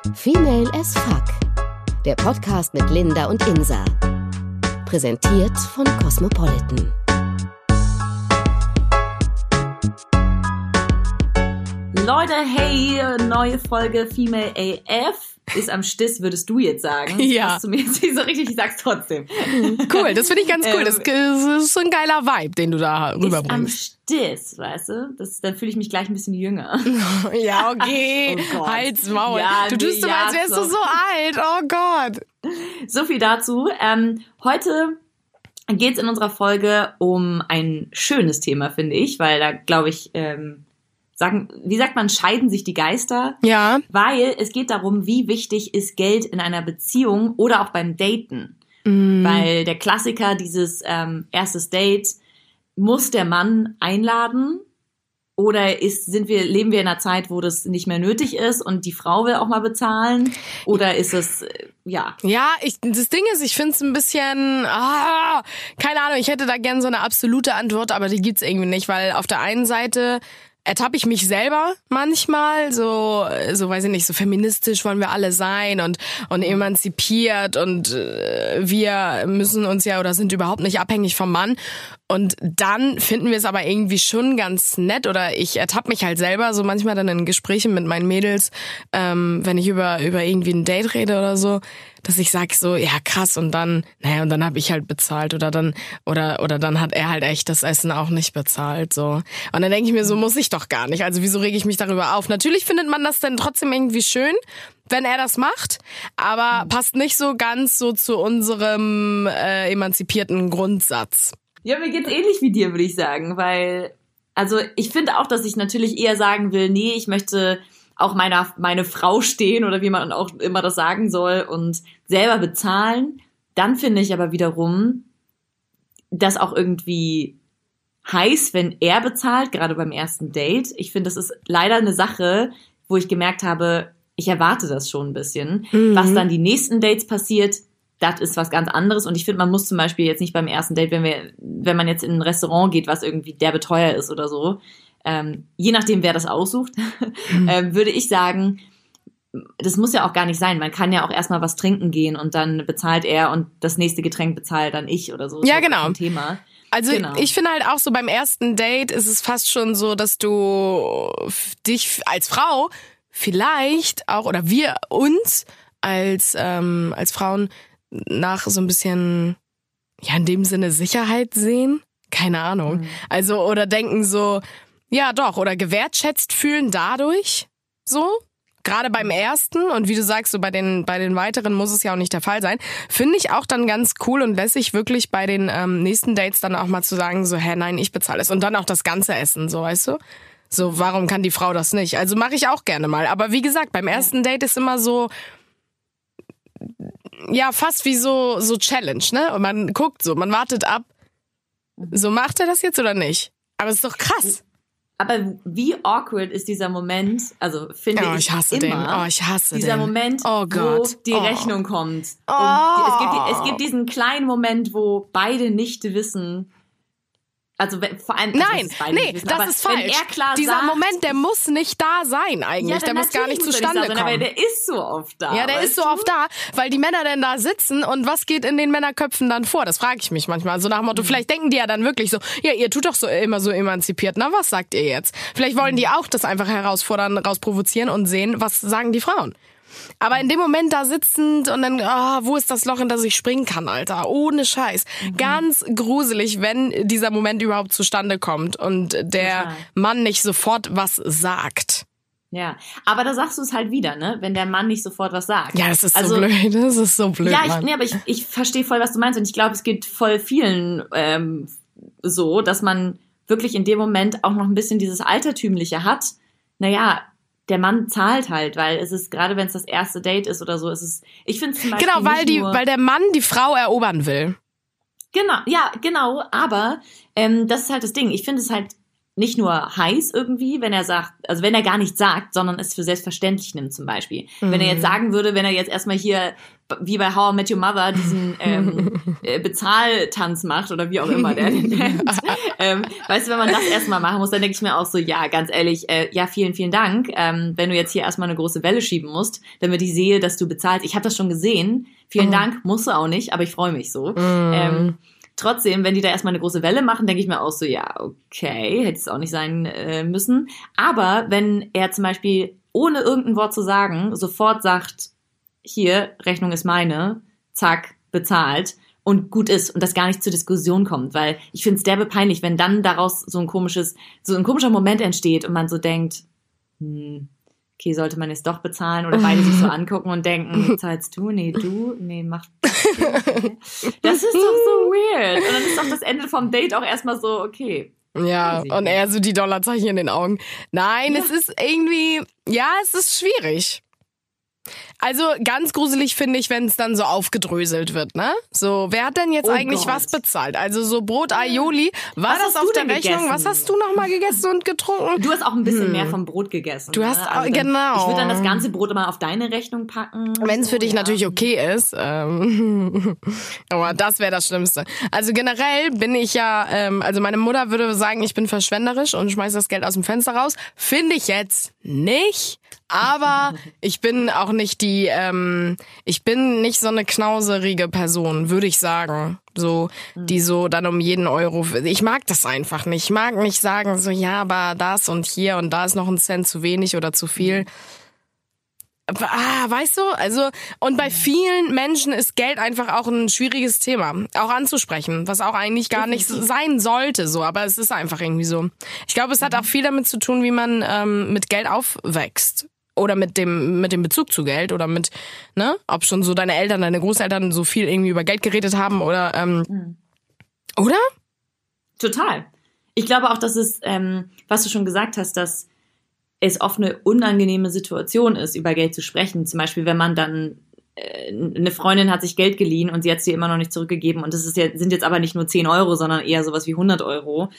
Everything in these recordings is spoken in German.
Female as Fuck. Der Podcast mit Linda und Insa. Präsentiert von Cosmopolitan. Leute, hey, neue Folge Female AF ist am Stiss, würdest du jetzt sagen. Ja. Hast du mir jetzt nicht so richtig, ich sag's trotzdem. Cool, das finde ich ganz cool. Das ist so ein geiler Vibe, den du da rüberbringst. Am Stiss, weißt du? Dann fühle ich mich gleich ein bisschen jünger. Ja, okay. Oh Gott. Halt's Maul. Ja, du tust so, als wärst du so alt. Oh Gott. So viel dazu. Heute geht's in unserer Folge um ein schönes Thema, finde ich, weil da, glaube ich, scheiden sich die Geister. Ja. Weil es geht darum, wie wichtig ist Geld in einer Beziehung oder auch beim Daten. Weil der Klassiker, dieses erstes Date, muss der Mann einladen oder leben wir in einer Zeit, wo das nicht mehr nötig ist und die Frau will auch mal bezahlen? Oder ist es, ja. Ja, das Ding ist, ich finde es ein bisschen, keine Ahnung, ich hätte da gern so eine absolute Antwort, aber die gibt's irgendwie nicht, weil auf der einen Seite ertappe ich mich selber manchmal, so weiß ich nicht, so feministisch wollen wir alle sein und emanzipiert und wir müssen uns ja oder sind überhaupt nicht abhängig vom Mann. Und dann finden wir es aber irgendwie schon ganz nett oder ich ertappe mich halt selber so manchmal dann in Gesprächen mit meinen Mädels, wenn ich über irgendwie ein Date rede oder so, dass ich sag so, ja krass und dann habe ich halt bezahlt oder dann hat er halt echt das Essen auch nicht bezahlt, so. Und dann denke ich mir, so muss ich doch gar nicht, also wieso rege ich mich darüber auf? Natürlich findet man das dann trotzdem irgendwie schön, wenn er das macht, aber passt nicht so ganz so zu unserem emanzipierten Grundsatz. Ja, mir geht's ähnlich wie dir, würde ich sagen, weil, also ich finde auch, dass ich natürlich eher sagen will, nee, ich möchte auch meine Frau stehen oder wie man auch immer das sagen soll und selber bezahlen. Dann finde ich aber wiederum, das auch irgendwie heiß, wenn er bezahlt, gerade beim ersten Date. Ich finde, das ist leider eine Sache, wo ich gemerkt habe, ich erwarte das schon ein bisschen. Was dann die nächsten Dates passiert, das ist was ganz anderes. Und ich finde, man muss zum Beispiel jetzt nicht beim ersten Date, wenn man jetzt in ein Restaurant geht, was irgendwie der Betreuer ist oder so, je nachdem, wer das aussucht, würde ich sagen, das muss ja auch gar nicht sein. Man kann ja auch erstmal was trinken gehen und dann bezahlt er und das nächste Getränk bezahlt dann ich oder so. Ja, genau. Ein Thema. Also genau. Ich finde halt auch so beim ersten Date ist es fast schon so, dass du dich als Frau vielleicht auch oder wir uns als Frauen nach so ein bisschen, ja, in dem Sinne Sicherheit sehen. Keine Ahnung. Also, oder denken so, ja doch, oder gewertschätzt fühlen dadurch so. Gerade beim ersten und wie du sagst, so bei den weiteren muss es ja auch nicht der Fall sein. Finde ich auch dann ganz cool und lässig wirklich bei den nächsten Dates dann auch mal zu sagen, so, nein, ich bezahle es. Und dann auch das ganze Essen, so, weißt du? So, warum kann die Frau das nicht? Also mache ich auch gerne mal. Aber wie gesagt, beim ersten Date ist immer so, ja, fast wie so Challenge, ne? Und man guckt so, man wartet ab. So, macht er das jetzt oder nicht? Aber es ist doch krass. Aber wie awkward ist dieser Moment, also finde ich hasse immer, den. Oh, ich hasse dieser den. Moment, oh Gott. wo die Rechnung kommt. Oh. Und es gibt diesen kleinen Moment, wo beide nicht wissen, also vor allem, nein, wissen, das ist falsch. Wenn er klar dieser sagt, Moment, der muss nicht da sein eigentlich. Ja, der muss gar nicht zustande kommen. Aber der ist so oft da. Ja, der ist so oft da, weil die Männer dann da sitzen und was geht in den Männerköpfen dann vor? Das frage ich mich manchmal. Also nach dem Motto, vielleicht denken die ja dann wirklich so, ja, ihr tut doch so immer so emanzipiert. Na, was sagt ihr jetzt? Vielleicht wollen die auch das einfach herausfordern, rausprovozieren und sehen, was sagen die Frauen. Aber in dem Moment da sitzend und dann, wo ist das Loch, in das ich springen kann, Alter? Ohne Scheiß. Ganz gruselig, wenn dieser Moment überhaupt zustande kommt und der Mann nicht sofort was sagt. Ja, aber da sagst du es halt wieder, ne? Wenn der Mann nicht sofort was sagt. Ja, das ist so blöd. Das ist so blöd, ja, Mann. Aber ich verstehe voll, was du meinst. Und ich glaube, es geht voll vielen so, dass man wirklich in dem Moment auch noch ein bisschen dieses Altertümliche hat. Naja, der Mann zahlt halt, weil es ist, gerade wenn es das erste Date ist oder so, ist es, ich finde es zum Beispiel genau, weil der Mann die Frau erobern will. Genau, ja, genau, aber das ist halt das Ding. Ich finde es halt nicht nur heiß irgendwie, wenn er sagt, also wenn er gar nichts sagt, sondern es für selbstverständlich nimmt zum Beispiel. Wenn er jetzt sagen würde, wenn er jetzt erstmal hier, wie bei How I Met Your Mother, diesen Bezahltanz macht oder wie auch immer der den nennt. Weißt du, wenn man das erstmal machen muss, dann denke ich mir auch so, ja, ganz ehrlich, ja, vielen, vielen Dank. Wenn du jetzt hier erstmal eine große Welle schieben musst, damit ich sehe, dass du bezahlst. Ich habe das schon gesehen. Vielen Dank, musst du auch nicht, aber ich freue mich so. Trotzdem, wenn die da erstmal eine große Welle machen, denke ich mir auch so, ja, okay, hätte es auch nicht sein müssen. Aber wenn er zum Beispiel, ohne irgendein Wort zu sagen, sofort sagt, hier, Rechnung ist meine, zack, bezahlt und gut ist und das gar nicht zur Diskussion kommt, weil ich finde es derbe peinlich, wenn dann daraus so ein komischer Moment entsteht und man so denkt, okay, sollte man jetzt doch bezahlen oder beide sich so angucken und denken, zahlst du? Nee, du? Nee, mach das. Das ist doch so weird. Und dann ist doch das Ende vom Date auch erstmal so, okay. Ja, und er so die Dollarzeichen in den Augen. Nein, ja. Es ist irgendwie, ja, es ist schwierig. Also ganz gruselig finde ich, wenn es dann so aufgedröselt wird, ne? So, wer hat denn jetzt eigentlich was bezahlt? Also so Brot, Aioli, war das auf der Rechnung? Gegessen? Was hast du nochmal gegessen und getrunken? Du hast auch ein bisschen mehr vom Brot gegessen. Du hast, also genau. Ich würde dann das ganze Brot immer auf deine Rechnung packen. Wenn es für dich natürlich okay ist. Aber das wäre das Schlimmste. Also generell bin ich ja, also meine Mutter würde sagen, ich bin verschwenderisch und schmeiß das Geld aus dem Fenster raus. Finde ich jetzt nicht. Aber ich bin auch nicht ich bin nicht so eine knauserige Person, würde ich sagen. So, die so dann um jeden Euro, ich mag das einfach nicht. Ich mag nicht sagen so, ja, aber das und hier und da ist noch ein Cent zu wenig oder zu viel. Weißt du, also, und bei vielen Menschen ist Geld einfach auch ein schwieriges Thema, auch anzusprechen, was auch eigentlich gar nicht sein sollte, so, aber es ist einfach irgendwie so. Ich glaube, es hat auch viel damit zu tun, wie man mit Geld aufwächst. Oder mit dem Bezug zu Geld oder mit, ne, ob schon so deine Eltern, deine Großeltern so viel irgendwie über Geld geredet haben oder, oder? Total. Ich glaube auch, dass es, was du schon gesagt hast, dass es oft eine unangenehme Situation ist, über Geld zu sprechen. Zum Beispiel, wenn man dann, eine Freundin hat sich Geld geliehen und sie hat es dir immer noch nicht zurückgegeben und das sind jetzt aber nicht nur 10 Euro, sondern eher sowas wie 100 Euro.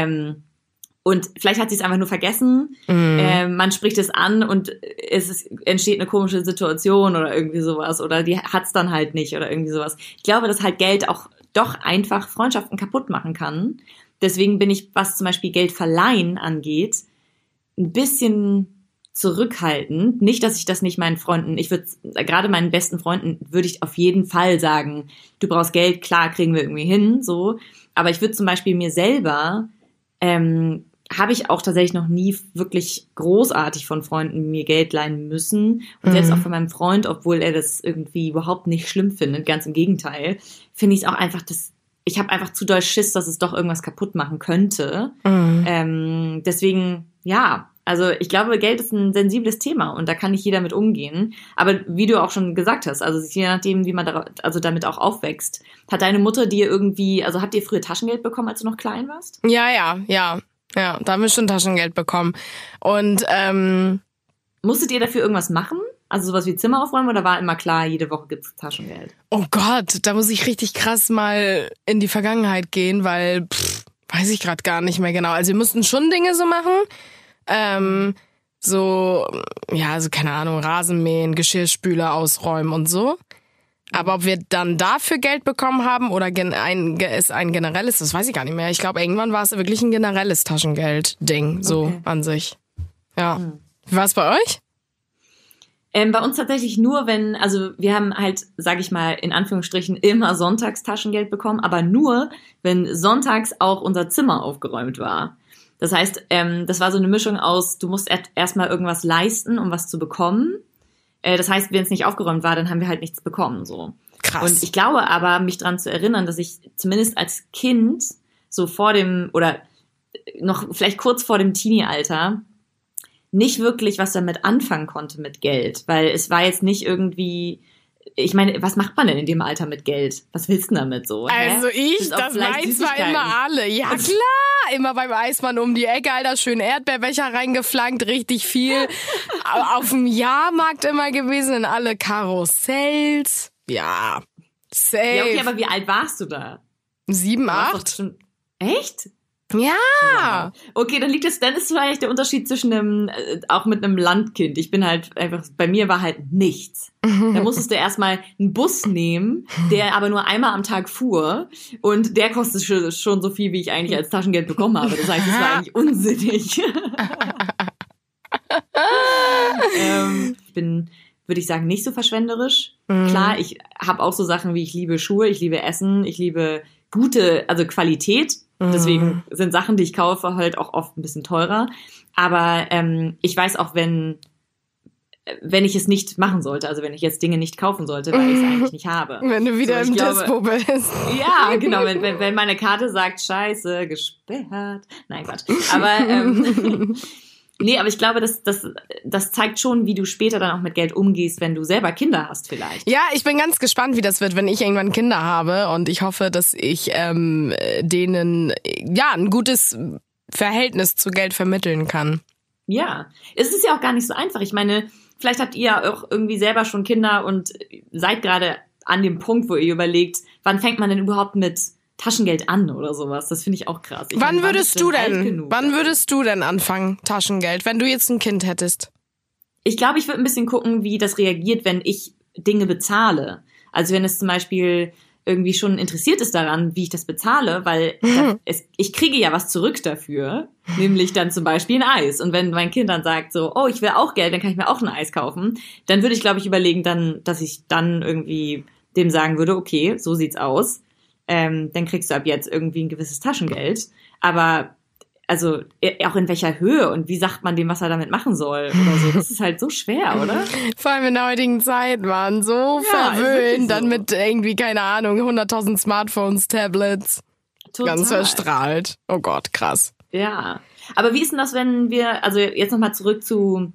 Und vielleicht hat sie es einfach nur vergessen. Man spricht es an und entsteht eine komische Situation oder irgendwie sowas. Oder die hat es dann halt nicht oder irgendwie sowas. Ich glaube, dass halt Geld auch doch einfach Freundschaften kaputt machen kann. Deswegen bin ich, was zum Beispiel Geld verleihen angeht, ein bisschen zurückhaltend. Nicht, dass ich das nicht meinen Freunden, gerade meinen besten Freunden würde ich auf jeden Fall sagen, du brauchst Geld, klar, kriegen wir irgendwie hin, so. Aber ich würde zum Beispiel mir selber, habe ich auch tatsächlich noch nie wirklich großartig von Freunden mir Geld leihen müssen. Und selbst auch von meinem Freund, obwohl er das irgendwie überhaupt nicht schlimm findet, ganz im Gegenteil, finde ich es auch einfach, ich habe einfach zu doll Schiss, dass es doch irgendwas kaputt machen könnte. Deswegen, ja, also ich glaube, Geld ist ein sensibles Thema und da kann nicht jeder mit umgehen. Aber wie du auch schon gesagt hast, also je nachdem, wie man damit auch aufwächst. Hat deine Mutter dir irgendwie, also habt ihr früher Taschengeld bekommen, als du noch klein warst? Ja, da haben wir schon Taschengeld bekommen. Und musstet ihr dafür irgendwas machen? Also sowas wie Zimmer aufräumen oder war immer klar, jede Woche gibt's Taschengeld? Oh Gott, da muss ich richtig krass mal in die Vergangenheit gehen, weil weiß ich gerade gar nicht mehr genau. Also wir mussten schon Dinge so machen. Also keine Ahnung, Rasenmähen, Geschirrspüler ausräumen und so. Aber ob wir dann dafür Geld bekommen haben oder es ein generelles, das weiß ich gar nicht mehr. Ich glaube, irgendwann war es wirklich ein generelles Taschengeld-Ding, so an sich. Ja. Wie war es bei euch? Bei uns tatsächlich nur, also wir haben halt, sag ich mal, in Anführungsstrichen immer sonntags Taschengeld bekommen, aber nur, wenn sonntags auch unser Zimmer aufgeräumt war. Das heißt, das war so eine Mischung aus, du musst erstmal irgendwas leisten, um was zu bekommen. Das heißt, wenn es nicht aufgeräumt war, dann haben wir halt nichts bekommen, so. Krass. Und ich glaube aber, mich dran zu erinnern, dass ich zumindest als Kind so oder noch vielleicht kurz vor dem Teenie-Alter nicht wirklich was damit anfangen konnte mit Geld, weil es war jetzt nicht irgendwie, ich meine, was macht man denn in dem Alter mit Geld? Was willst du denn damit so? Also das weiß zwar immer alle. Ja klar, immer beim Eismann um die Ecke, Alter, schön Erdbeerbecher reingeflankt, richtig viel. Auf dem Jahrmarkt immer gewesen, in alle Karussells. Ja, safe. Ja, okay, aber wie alt warst du da? 7, 8? Echt? Ja. Okay, dann ist vielleicht der Unterschied zwischen auch mit einem Landkind. Ich bin halt einfach, bei mir war halt nichts. Da musstest du erstmal einen Bus nehmen, der aber nur einmal am Tag fuhr und der kostet schon so viel, wie ich eigentlich als Taschengeld bekommen habe. Das heißt, es war eigentlich unsinnig. Ich bin, würde ich sagen, nicht so verschwenderisch. Klar, ich habe auch so Sachen wie, ich liebe Schuhe, ich liebe Essen, ich liebe also Qualität. Deswegen sind Sachen, die ich kaufe, halt auch oft ein bisschen teurer. Aber ich weiß auch, wenn ich es nicht machen sollte, also wenn ich jetzt Dinge nicht kaufen sollte, weil ich es eigentlich nicht habe. Wenn du wieder im Dispo bist. Ja, genau, wenn meine Karte sagt, scheiße, gesperrt. Nein, Quatsch. Aber nee, aber ich glaube, das zeigt schon, wie du später dann auch mit Geld umgehst, wenn du selber Kinder hast vielleicht. Ja, ich bin ganz gespannt, wie das wird, wenn ich irgendwann Kinder habe. Und ich hoffe, dass ich denen ja ein gutes Verhältnis zu Geld vermitteln kann. Ja, es ist ja auch gar nicht so einfach. Ich meine, vielleicht habt ihr ja auch irgendwie selber schon Kinder und seid gerade an dem Punkt, wo ihr überlegt, wann fängt man denn überhaupt mit Taschengeld an oder sowas. Das finde ich auch krass. Wann würdest du denn anfangen, Taschengeld, wenn du jetzt ein Kind hättest? Ich glaube, ich würde ein bisschen gucken, wie das reagiert, wenn ich Dinge bezahle. Also wenn es zum Beispiel irgendwie schon interessiert ist daran, wie ich das bezahle, weil ich kriege ja was zurück dafür, nämlich dann zum Beispiel ein Eis. Und wenn mein Kind dann sagt so, oh, ich will auch Geld, dann kann ich mir auch ein Eis kaufen, dann würde ich, glaube ich, überlegen dann, dass ich dann irgendwie dem sagen würde, okay, so sieht's aus. Dann kriegst du ab jetzt irgendwie ein gewisses Taschengeld. Aber also auch in welcher Höhe und wie sagt man dem, was er damit machen soll oder so. Das ist halt so schwer, oder? Vor allem in der heutigen Zeit, man, so verwöhnt, dann mit irgendwie, keine Ahnung, 100.000 Smartphones, Tablets. Total. Ganz verstrahlt. Oh Gott, krass. Ja. Aber wie ist denn das, wenn wir, also jetzt nochmal zurück zum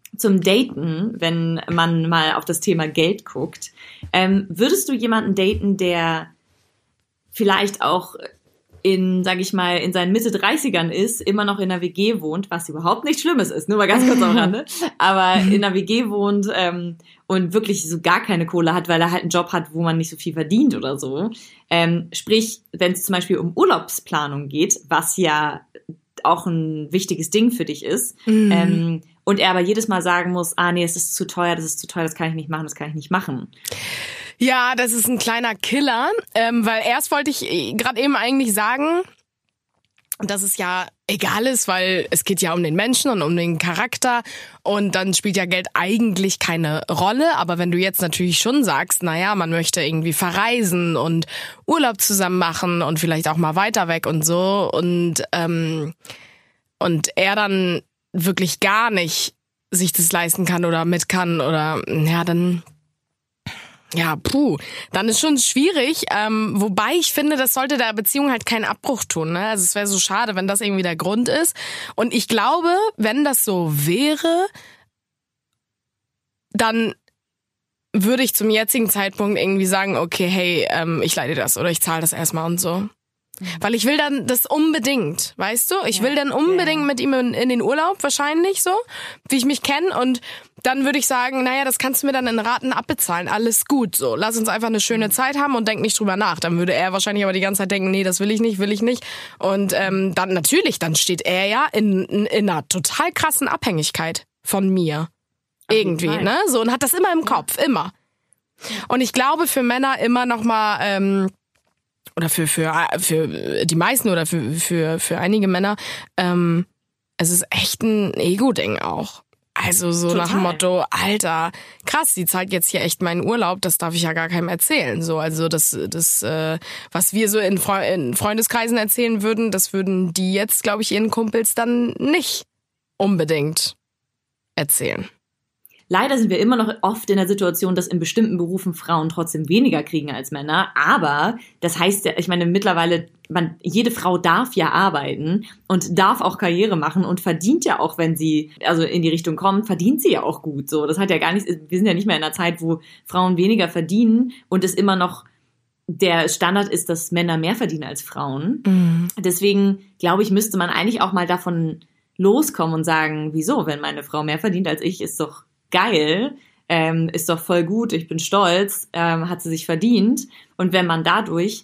Daten, wenn man mal auf das Thema Geld guckt. Würdest du jemanden daten, der vielleicht auch sag ich mal, in seinen Mitte 30ern ist, immer noch in einer WG wohnt, was überhaupt nichts Schlimmes ist, nur mal ganz kurz am Rande, aber in einer WG wohnt und wirklich so gar keine Kohle hat, weil er halt einen Job hat, wo man nicht so viel verdient oder so. Sprich, wenn es zum Beispiel um Urlaubsplanung geht, was ja auch ein wichtiges Ding für dich ist, und er aber jedes Mal sagen muss, nee, das ist zu teuer, das kann ich nicht machen. Ja, das ist ein kleiner Killer, weil erst wollte ich gerade eben eigentlich sagen, dass es ja egal ist, weil es geht ja um den Menschen und um den Charakter und dann spielt ja Geld eigentlich keine Rolle, aber wenn du jetzt natürlich schon sagst, naja, man möchte irgendwie verreisen und Urlaub zusammen machen und vielleicht auch mal weiter weg und so und er dann wirklich gar nicht sich das leisten kann oder mit kann oder ja, dann ist schon schwierig, wobei ich finde, das sollte der Beziehung halt keinen Abbruch tun, ne? Also es wäre so schade, wenn das irgendwie der Grund ist. Und ich glaube, wenn das so wäre, dann würde ich zum jetzigen Zeitpunkt irgendwie sagen, okay, hey, ich leite das oder ich zahle das erstmal und so. Weil ich will dann das unbedingt, weißt du? Ich will dann unbedingt mit ihm in den Urlaub, wahrscheinlich so, wie ich mich kenne. Und dann würde ich sagen, naja, das kannst du mir dann in Raten abbezahlen. Alles gut, so. Lass uns einfach eine schöne Zeit haben und denk nicht drüber nach. Dann würde er wahrscheinlich aber die ganze Zeit denken, nee, das will ich nicht. Und dann steht er ja in einer total krassen Abhängigkeit von mir. Irgendwie, ne? So, und hat das immer im Kopf, immer. Und ich glaube, für Männer immer noch mal, oder für die meisten oder für einige Männer, es ist echt ein Ego-Ding auch. Also so total. Nach dem Motto, Alter, krass, die zahlt jetzt hier echt meinen Urlaub, das darf ich ja gar keinem erzählen. So, also das was wir so in Freundeskreisen erzählen würden, das würden die jetzt, glaube ich, ihren Kumpels dann nicht unbedingt erzählen. Leider sind wir immer noch oft in der Situation, dass in bestimmten Berufen Frauen trotzdem weniger kriegen als Männer. Aber das heißt ja, ich meine, mittlerweile, jede Frau darf ja arbeiten und darf auch Karriere machen und verdient ja auch, wenn sie also in die Richtung kommt, verdient sie ja auch gut. So, das hat ja gar nichts. Wir sind ja nicht mehr in einer Zeit, wo Frauen weniger verdienen und es immer noch der Standard ist, dass Männer mehr verdienen als Frauen. Mhm. Deswegen, glaube ich, müsste man eigentlich auch mal davon loskommen und sagen, wieso, wenn meine Frau mehr verdient als ich, ist doch geil, ist doch voll gut, ich bin stolz, hat sie sich verdient. Und wenn man dadurch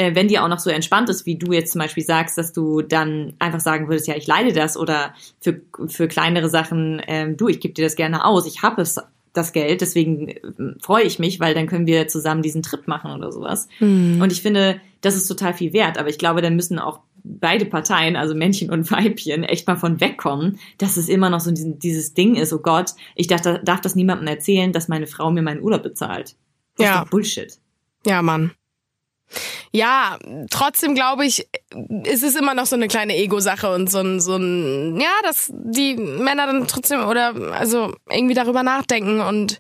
wenn die auch noch so entspannt ist, wie du jetzt zum Beispiel sagst, dass du dann einfach sagen würdest, ja, ich leide das oder für kleinere Sachen, ich gebe dir das gerne aus, ich habe das Geld, deswegen freue ich mich, weil dann können wir zusammen diesen Trip machen oder sowas. Und ich finde, das ist total viel wert, aber ich glaube, dann müssen auch beide Parteien, also Männchen und Weibchen, echt mal von wegkommen, dass es immer noch so dieses Ding ist, oh Gott, ich darf das niemandem erzählen, dass meine Frau mir meinen Urlaub bezahlt. Das ist doch Bullshit. Ja, Mann. Ja, trotzdem glaube ich, es ist immer noch so eine kleine Ego-Sache und so ein, ja, dass die Männer dann trotzdem also irgendwie darüber nachdenken und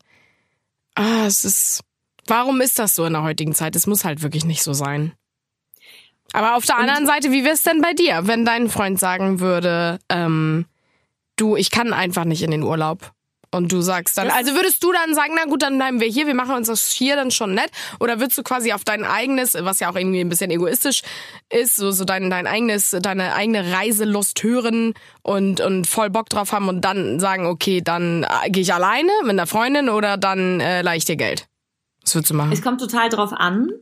warum ist das so in der heutigen Zeit? Es muss halt wirklich nicht so sein. Aber auf der anderen Seite, wie wäre es denn bei dir, wenn dein Freund sagen würde, du, ich kann einfach nicht in den Urlaub? Und du sagst dann, also würdest du dann sagen, na gut, dann bleiben wir hier, wir machen uns das hier dann schon nett? Oder würdest du quasi auf dein eigenes, was ja auch irgendwie ein bisschen egoistisch ist, so deine eigene Reiselust hören und voll Bock drauf haben und dann sagen, okay, dann gehe ich alleine mit einer Freundin oder dann leih ich dir Geld? Was würdest du machen? Es kommt total drauf an,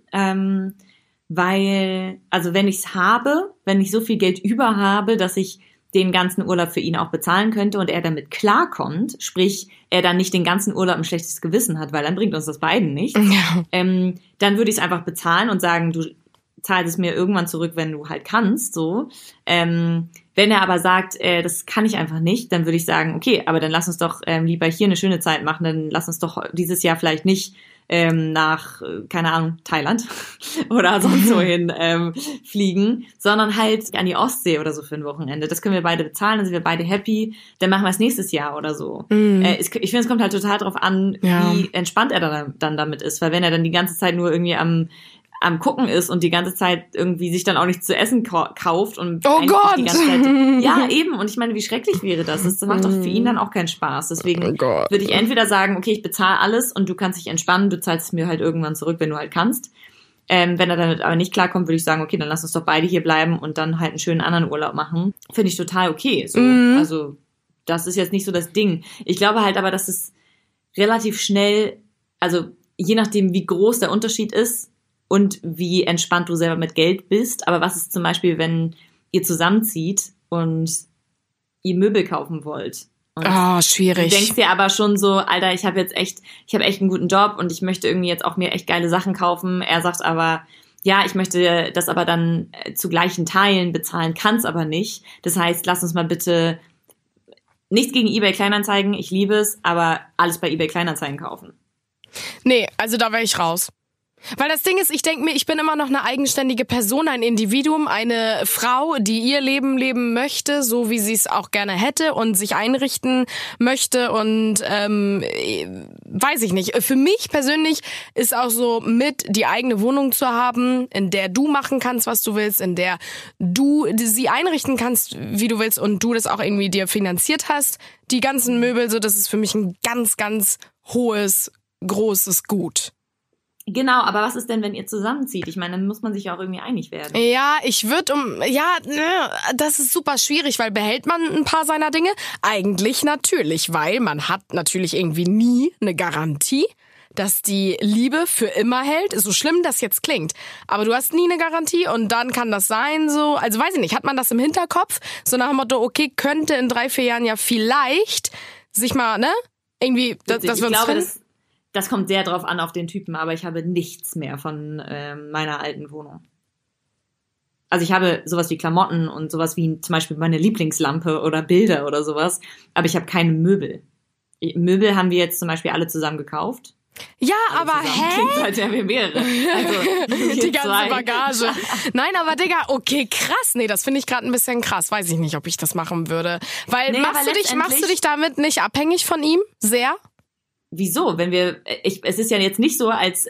weil, also wenn ich so viel Geld über habe, dass ich den ganzen Urlaub für ihn auch bezahlen könnte und er damit klarkommt, sprich, er dann nicht den ganzen Urlaub ein schlechtes Gewissen hat, weil dann bringt uns das beiden nicht, dann würde ich es einfach bezahlen und sagen, du zahlst es mir irgendwann zurück, wenn du halt kannst, so. Wenn er aber sagt, das kann ich einfach nicht, dann würde ich sagen, okay, aber dann lass uns doch lieber hier eine schöne Zeit machen, dann lass uns doch dieses Jahr vielleicht nicht nach, keine Ahnung, Thailand oder sonst wohin fliegen, sondern halt an die Ostsee oder so für ein Wochenende. Das können wir beide bezahlen, dann sind wir beide happy, dann machen wir es nächstes Jahr oder so. Ich finde, es kommt halt total drauf an, wie entspannt er dann damit ist, weil wenn er dann die ganze Zeit nur irgendwie am Gucken ist und die ganze Zeit irgendwie sich dann auch nichts zu essen kauft und oh Gott! Die ganze Zeit, ja, eben. Und ich meine, wie schrecklich wäre das? Das macht doch für ihn dann auch keinen Spaß. Deswegen würde ich entweder sagen, okay, ich bezahle alles und du kannst dich entspannen, du zahlst es mir halt irgendwann zurück, wenn du halt kannst. Wenn er damit aber nicht klarkommt, würde ich sagen, okay, dann lass uns doch beide hier bleiben und dann halt einen schönen anderen Urlaub machen. Finde ich total okay. So. Also, das ist jetzt nicht so das Ding. Ich glaube halt aber, dass es relativ schnell, also je nachdem, wie groß der Unterschied ist, und wie entspannt du selber mit Geld bist. Aber was ist zum Beispiel, wenn ihr zusammenzieht und ihr Möbel kaufen wollt? Schwierig. Du denkst dir aber schon so, Alter, ich habe echt einen guten Job und ich möchte irgendwie jetzt auch mir echt geile Sachen kaufen. Er sagt aber, ja, ich möchte das aber dann zu gleichen Teilen bezahlen, kann's aber nicht. Das heißt, lass uns mal bitte nichts gegen eBay Kleinanzeigen, ich liebe es, aber alles bei eBay Kleinanzeigen kaufen. Nee, also da wäre ich raus. Weil das Ding ist, ich denke mir, ich bin immer noch eine eigenständige Person, ein Individuum, eine Frau, die ihr Leben leben möchte, so wie sie es auch gerne hätte und sich einrichten möchte und weiß ich nicht. Für mich persönlich ist auch so mit die eigene Wohnung zu haben, in der du machen kannst, was du willst, in der du sie einrichten kannst, wie du willst und du das auch irgendwie dir finanziert hast. Die ganzen Möbel, so das ist für mich ein ganz, ganz hohes, großes Gut. Genau, aber was ist denn, wenn ihr zusammenzieht? Ich meine, dann muss man sich ja auch irgendwie einig werden. Ja, das ist super schwierig, weil behält man ein paar seiner Dinge? Eigentlich natürlich, weil man hat natürlich irgendwie nie eine Garantie, dass die Liebe für immer hält. So schlimm das jetzt klingt. Aber du hast nie eine Garantie und dann kann das sein so, also weiß ich nicht, hat man das im Hinterkopf? So nach dem Motto, okay, könnte in 3-4 Jahren ja vielleicht sich mal, irgendwie, dass wir uns finden? Das kommt sehr drauf an auf den Typen, aber ich habe nichts mehr von meiner alten Wohnung. Also ich habe sowas wie Klamotten und sowas wie zum Beispiel meine Lieblingslampe oder Bilder oder sowas, aber ich habe keine Möbel. Möbel haben wir jetzt zum Beispiel alle zusammen gekauft. Ja, aber Klingt, als wären wir mehrere. Also, die ganze Bagage. Nein, aber Digga, okay, krass. Nee, das finde ich gerade ein bisschen krass. Weiß ich nicht, ob ich das machen würde. Weil machst du dich damit nicht abhängig von ihm? Sehr? Wieso? Es ist ja jetzt nicht so, als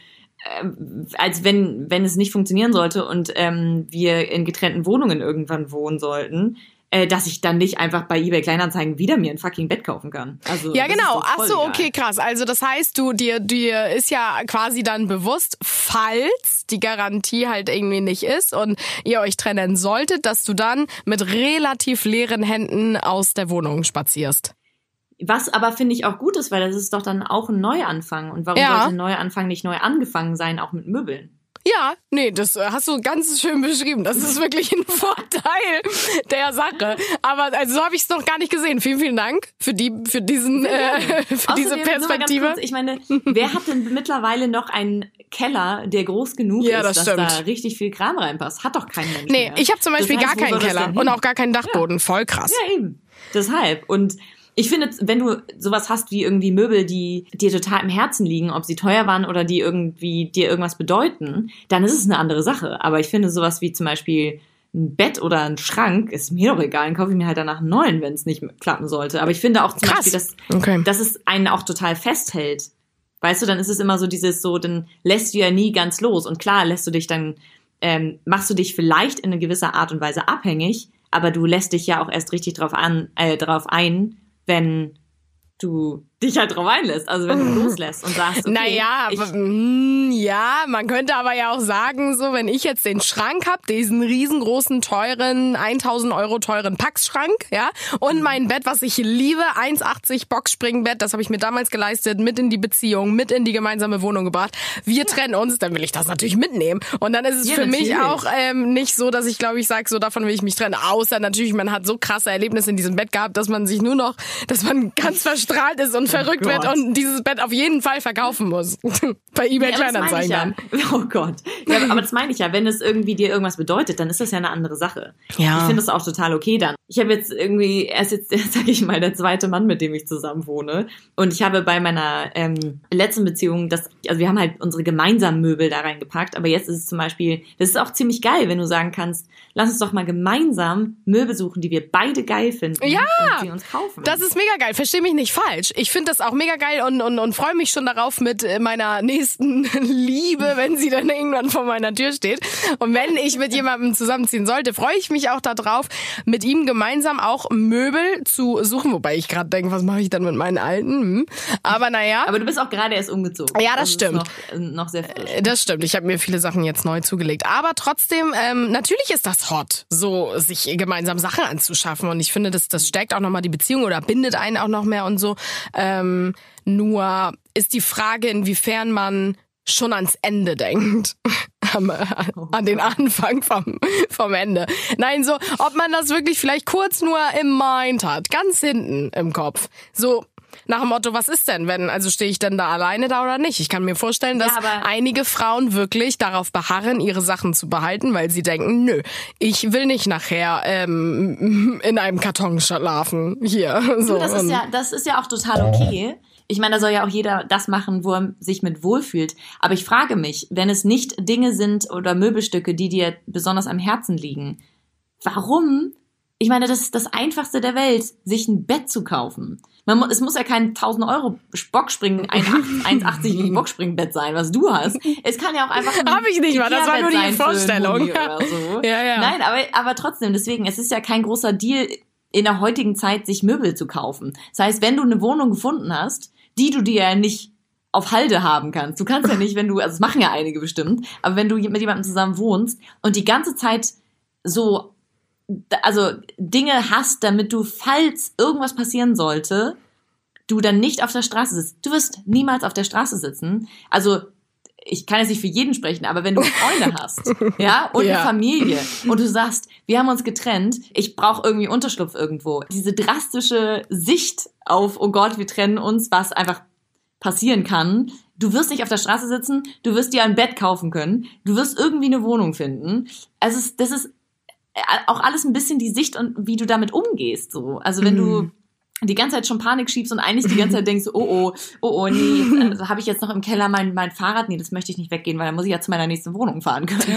wenn es nicht funktionieren sollte und wir in getrennten Wohnungen irgendwann wohnen sollten, dass ich dann nicht einfach bei eBay Kleinanzeigen wieder mir ein fucking Bett kaufen kann. Also ja, genau. Ach so, okay, krass. Also das heißt, dir ist ja quasi dann bewusst, falls die Garantie halt irgendwie nicht ist und ihr euch trennen solltet, dass du dann mit relativ leeren Händen aus der Wohnung spazierst. Was aber, finde ich, auch gut ist, weil das ist doch dann auch ein Neuanfang. Und warum sollte ein Neuanfang nicht neu angefangen sein, auch mit Möbeln? Ja, Ja, nee, das hast du ganz schön beschrieben. Das ist wirklich ein Vorteil der Sache. Aber also so habe ich es noch gar nicht gesehen. Vielen, vielen Dank für diese Perspektive. Kurz, ich meine, wer hat denn mittlerweile noch einen Keller, der groß genug ist, dass da richtig viel Kram reinpasst? Hat doch kein Mensch mehr. Ich habe zum Beispiel gar keinen Keller und auch gar keinen Dachboden. Ja. Voll krass. Ja, eben. Deshalb. Und ich finde, wenn du sowas hast wie irgendwie Möbel, die dir total im Herzen liegen, ob sie teuer waren oder die irgendwie dir irgendwas bedeuten, dann ist es eine andere Sache. Aber ich finde sowas wie zum Beispiel ein Bett oder ein Schrank, ist mir doch egal, dann kaufe ich mir halt danach einen neuen, wenn es nicht klappen sollte. Aber ich finde auch zum Beispiel, dass es einen auch total festhält. Weißt du, dann ist es immer so dann lässt du ja nie ganz los. Und klar, machst du dich vielleicht in einer gewisser Art und Weise abhängig, aber du lässt dich ja auch erst richtig drauf ein, wenn du dich halt drauf einlässt, also wenn du loslässt und sagst, okay, man könnte aber ja auch sagen, so, wenn ich jetzt den Schrank hab, diesen riesengroßen, teuren, 1.000 € teuren Packschrank, ja, und mein Bett, was ich liebe, 1,80 Boxspringbett, das habe ich mir damals geleistet, mit in die Beziehung, mit in die gemeinsame Wohnung gebracht. Wir trennen uns, dann will ich das natürlich mitnehmen. Und dann ist es für mich auch nicht so, dass ich, glaube ich, sage, so davon will ich mich trennen. Außer natürlich, man hat so krasse Erlebnisse in diesem Bett gehabt, dass man ganz verstrahlt ist und verrückt wird und dieses Bett auf jeden Fall verkaufen muss. Bei eBay Kleinanzeigen dann. Oh Gott. Ja, aber das meine ich ja. Wenn es irgendwie dir irgendwas bedeutet, dann ist das ja eine andere Sache. Ja. Ich finde das auch total okay dann. Ich habe jetzt irgendwie, sag ich mal, der zweite Mann, mit dem ich zusammen wohne. Und ich habe bei meiner letzten Beziehung, wir haben halt unsere gemeinsamen Möbel da reingepackt. Aber jetzt ist es zum Beispiel, das ist auch ziemlich geil, wenn du sagen kannst, lass uns doch mal gemeinsam Möbel suchen, die wir beide geil finden. Ja, und die uns kaufen. Das ist mega geil. Versteh mich nicht falsch. Ich finde das auch mega geil und freue mich schon darauf mit meiner nächsten Liebe, wenn sie dann irgendwann vor meiner Tür steht. Und wenn ich mit jemandem zusammenziehen sollte, freue ich mich auch darauf, mit ihm gemeinsam auch Möbel zu suchen. Wobei ich gerade denke, was mache ich dann mit meinen alten? Aber naja. Aber du bist auch gerade erst umgezogen. Ja, das stimmt. Ist noch sehr frisch. Das stimmt. Ich habe mir viele Sachen jetzt neu zugelegt. Aber trotzdem, natürlich ist das hot, so sich gemeinsam Sachen anzuschaffen. Und ich finde, das stärkt auch nochmal die Beziehung oder bindet einen auch noch mehr und so. Nur ist die Frage, inwiefern man schon ans Ende denkt. An den Anfang vom Ende. Nein, so, ob man das wirklich vielleicht kurz nur im Mind hat, ganz hinten im Kopf. So, nach dem Motto, was ist denn, stehe ich denn da alleine da oder nicht? Ich kann mir vorstellen, dass einige Frauen wirklich darauf beharren, ihre Sachen zu behalten, weil sie denken, nö, ich will nicht nachher in einem Karton schlafen. Hier. So. Das ist ja auch total okay. Ich meine, da soll ja auch jeder das machen, wo er sich mit wohlfühlt. Aber ich frage mich, wenn es nicht Dinge sind oder Möbelstücke, die dir besonders am Herzen liegen, warum? Ich meine, das ist das Einfachste der Welt, sich ein Bett zu kaufen. Es muss ja kein 1.000 € Boxspringen, 1,80 Boxspringbett sein, was du hast. Es kann ja auch einfach ein Hab ich nicht mal, das war nur die Vorstellung. Oder so. Ja. Nein, aber trotzdem, deswegen, es ist ja kein großer Deal in der heutigen Zeit, sich Möbel zu kaufen. Das heißt, wenn du eine Wohnung gefunden hast, die du dir ja nicht auf Halde haben kannst. Du kannst ja nicht, das machen ja einige bestimmt, aber wenn du mit jemandem zusammen wohnst und die ganze Zeit so, Dinge hast, damit du, falls irgendwas passieren sollte, du dann nicht auf der Straße sitzt. Du wirst niemals auf der Straße sitzen. Also, ich kann jetzt nicht für jeden sprechen, aber wenn du Freunde hast, ja, und eine Familie und du sagst, wir haben uns getrennt, ich brauche irgendwie Unterschlupf irgendwo. Diese drastische Sicht auf, oh Gott, wir trennen uns, was einfach passieren kann. Du wirst nicht auf der Straße sitzen, du wirst dir ein Bett kaufen können, du wirst irgendwie eine Wohnung finden. Also das ist auch alles ein bisschen die Sicht und wie du damit umgehst, so. Also wenn du die ganze Zeit schon Panik schiebst und eigentlich die ganze Zeit denkst, oh, nee, habe ich jetzt noch im Keller mein Fahrrad? Nee, das möchte ich nicht weggehen, weil dann muss ich ja zu meiner nächsten Wohnung fahren können.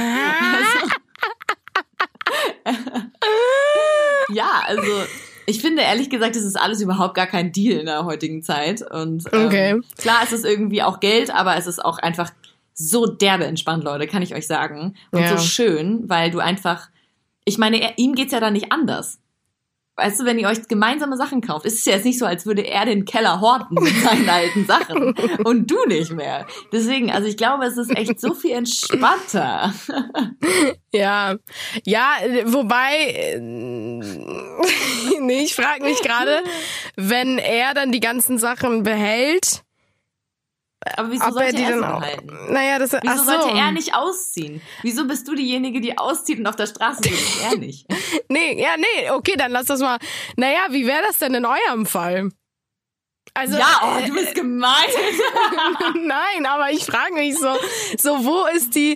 Also ich finde, ehrlich gesagt, das ist alles überhaupt gar kein Deal in der heutigen Zeit. Und klar, es ist irgendwie auch Geld, aber es ist auch einfach so derbe entspannt, Leute, kann ich euch sagen. Und so schön, weil du einfach, ich meine, ihm geht's ja dann nicht anders. Weißt du, wenn ihr euch gemeinsame Sachen kauft, ist es ja jetzt nicht so, als würde er den Keller horten mit seinen alten Sachen und du nicht mehr. Deswegen, also ich glaube, es ist echt so viel entspannter. Ja, wobei, ich frage mich gerade, wenn er dann die ganzen Sachen behält, Aber wieso sollte er es anhalten? Naja, wieso sollte er nicht ausziehen? Wieso bist du diejenige, die auszieht und auf der Straße sitzt? Er nicht. Nee, okay, dann lass das mal. Naja, wie wäre das denn in eurem Fall? Also, ja, du bist gemein. Nein, aber ich frage mich so wo ist die...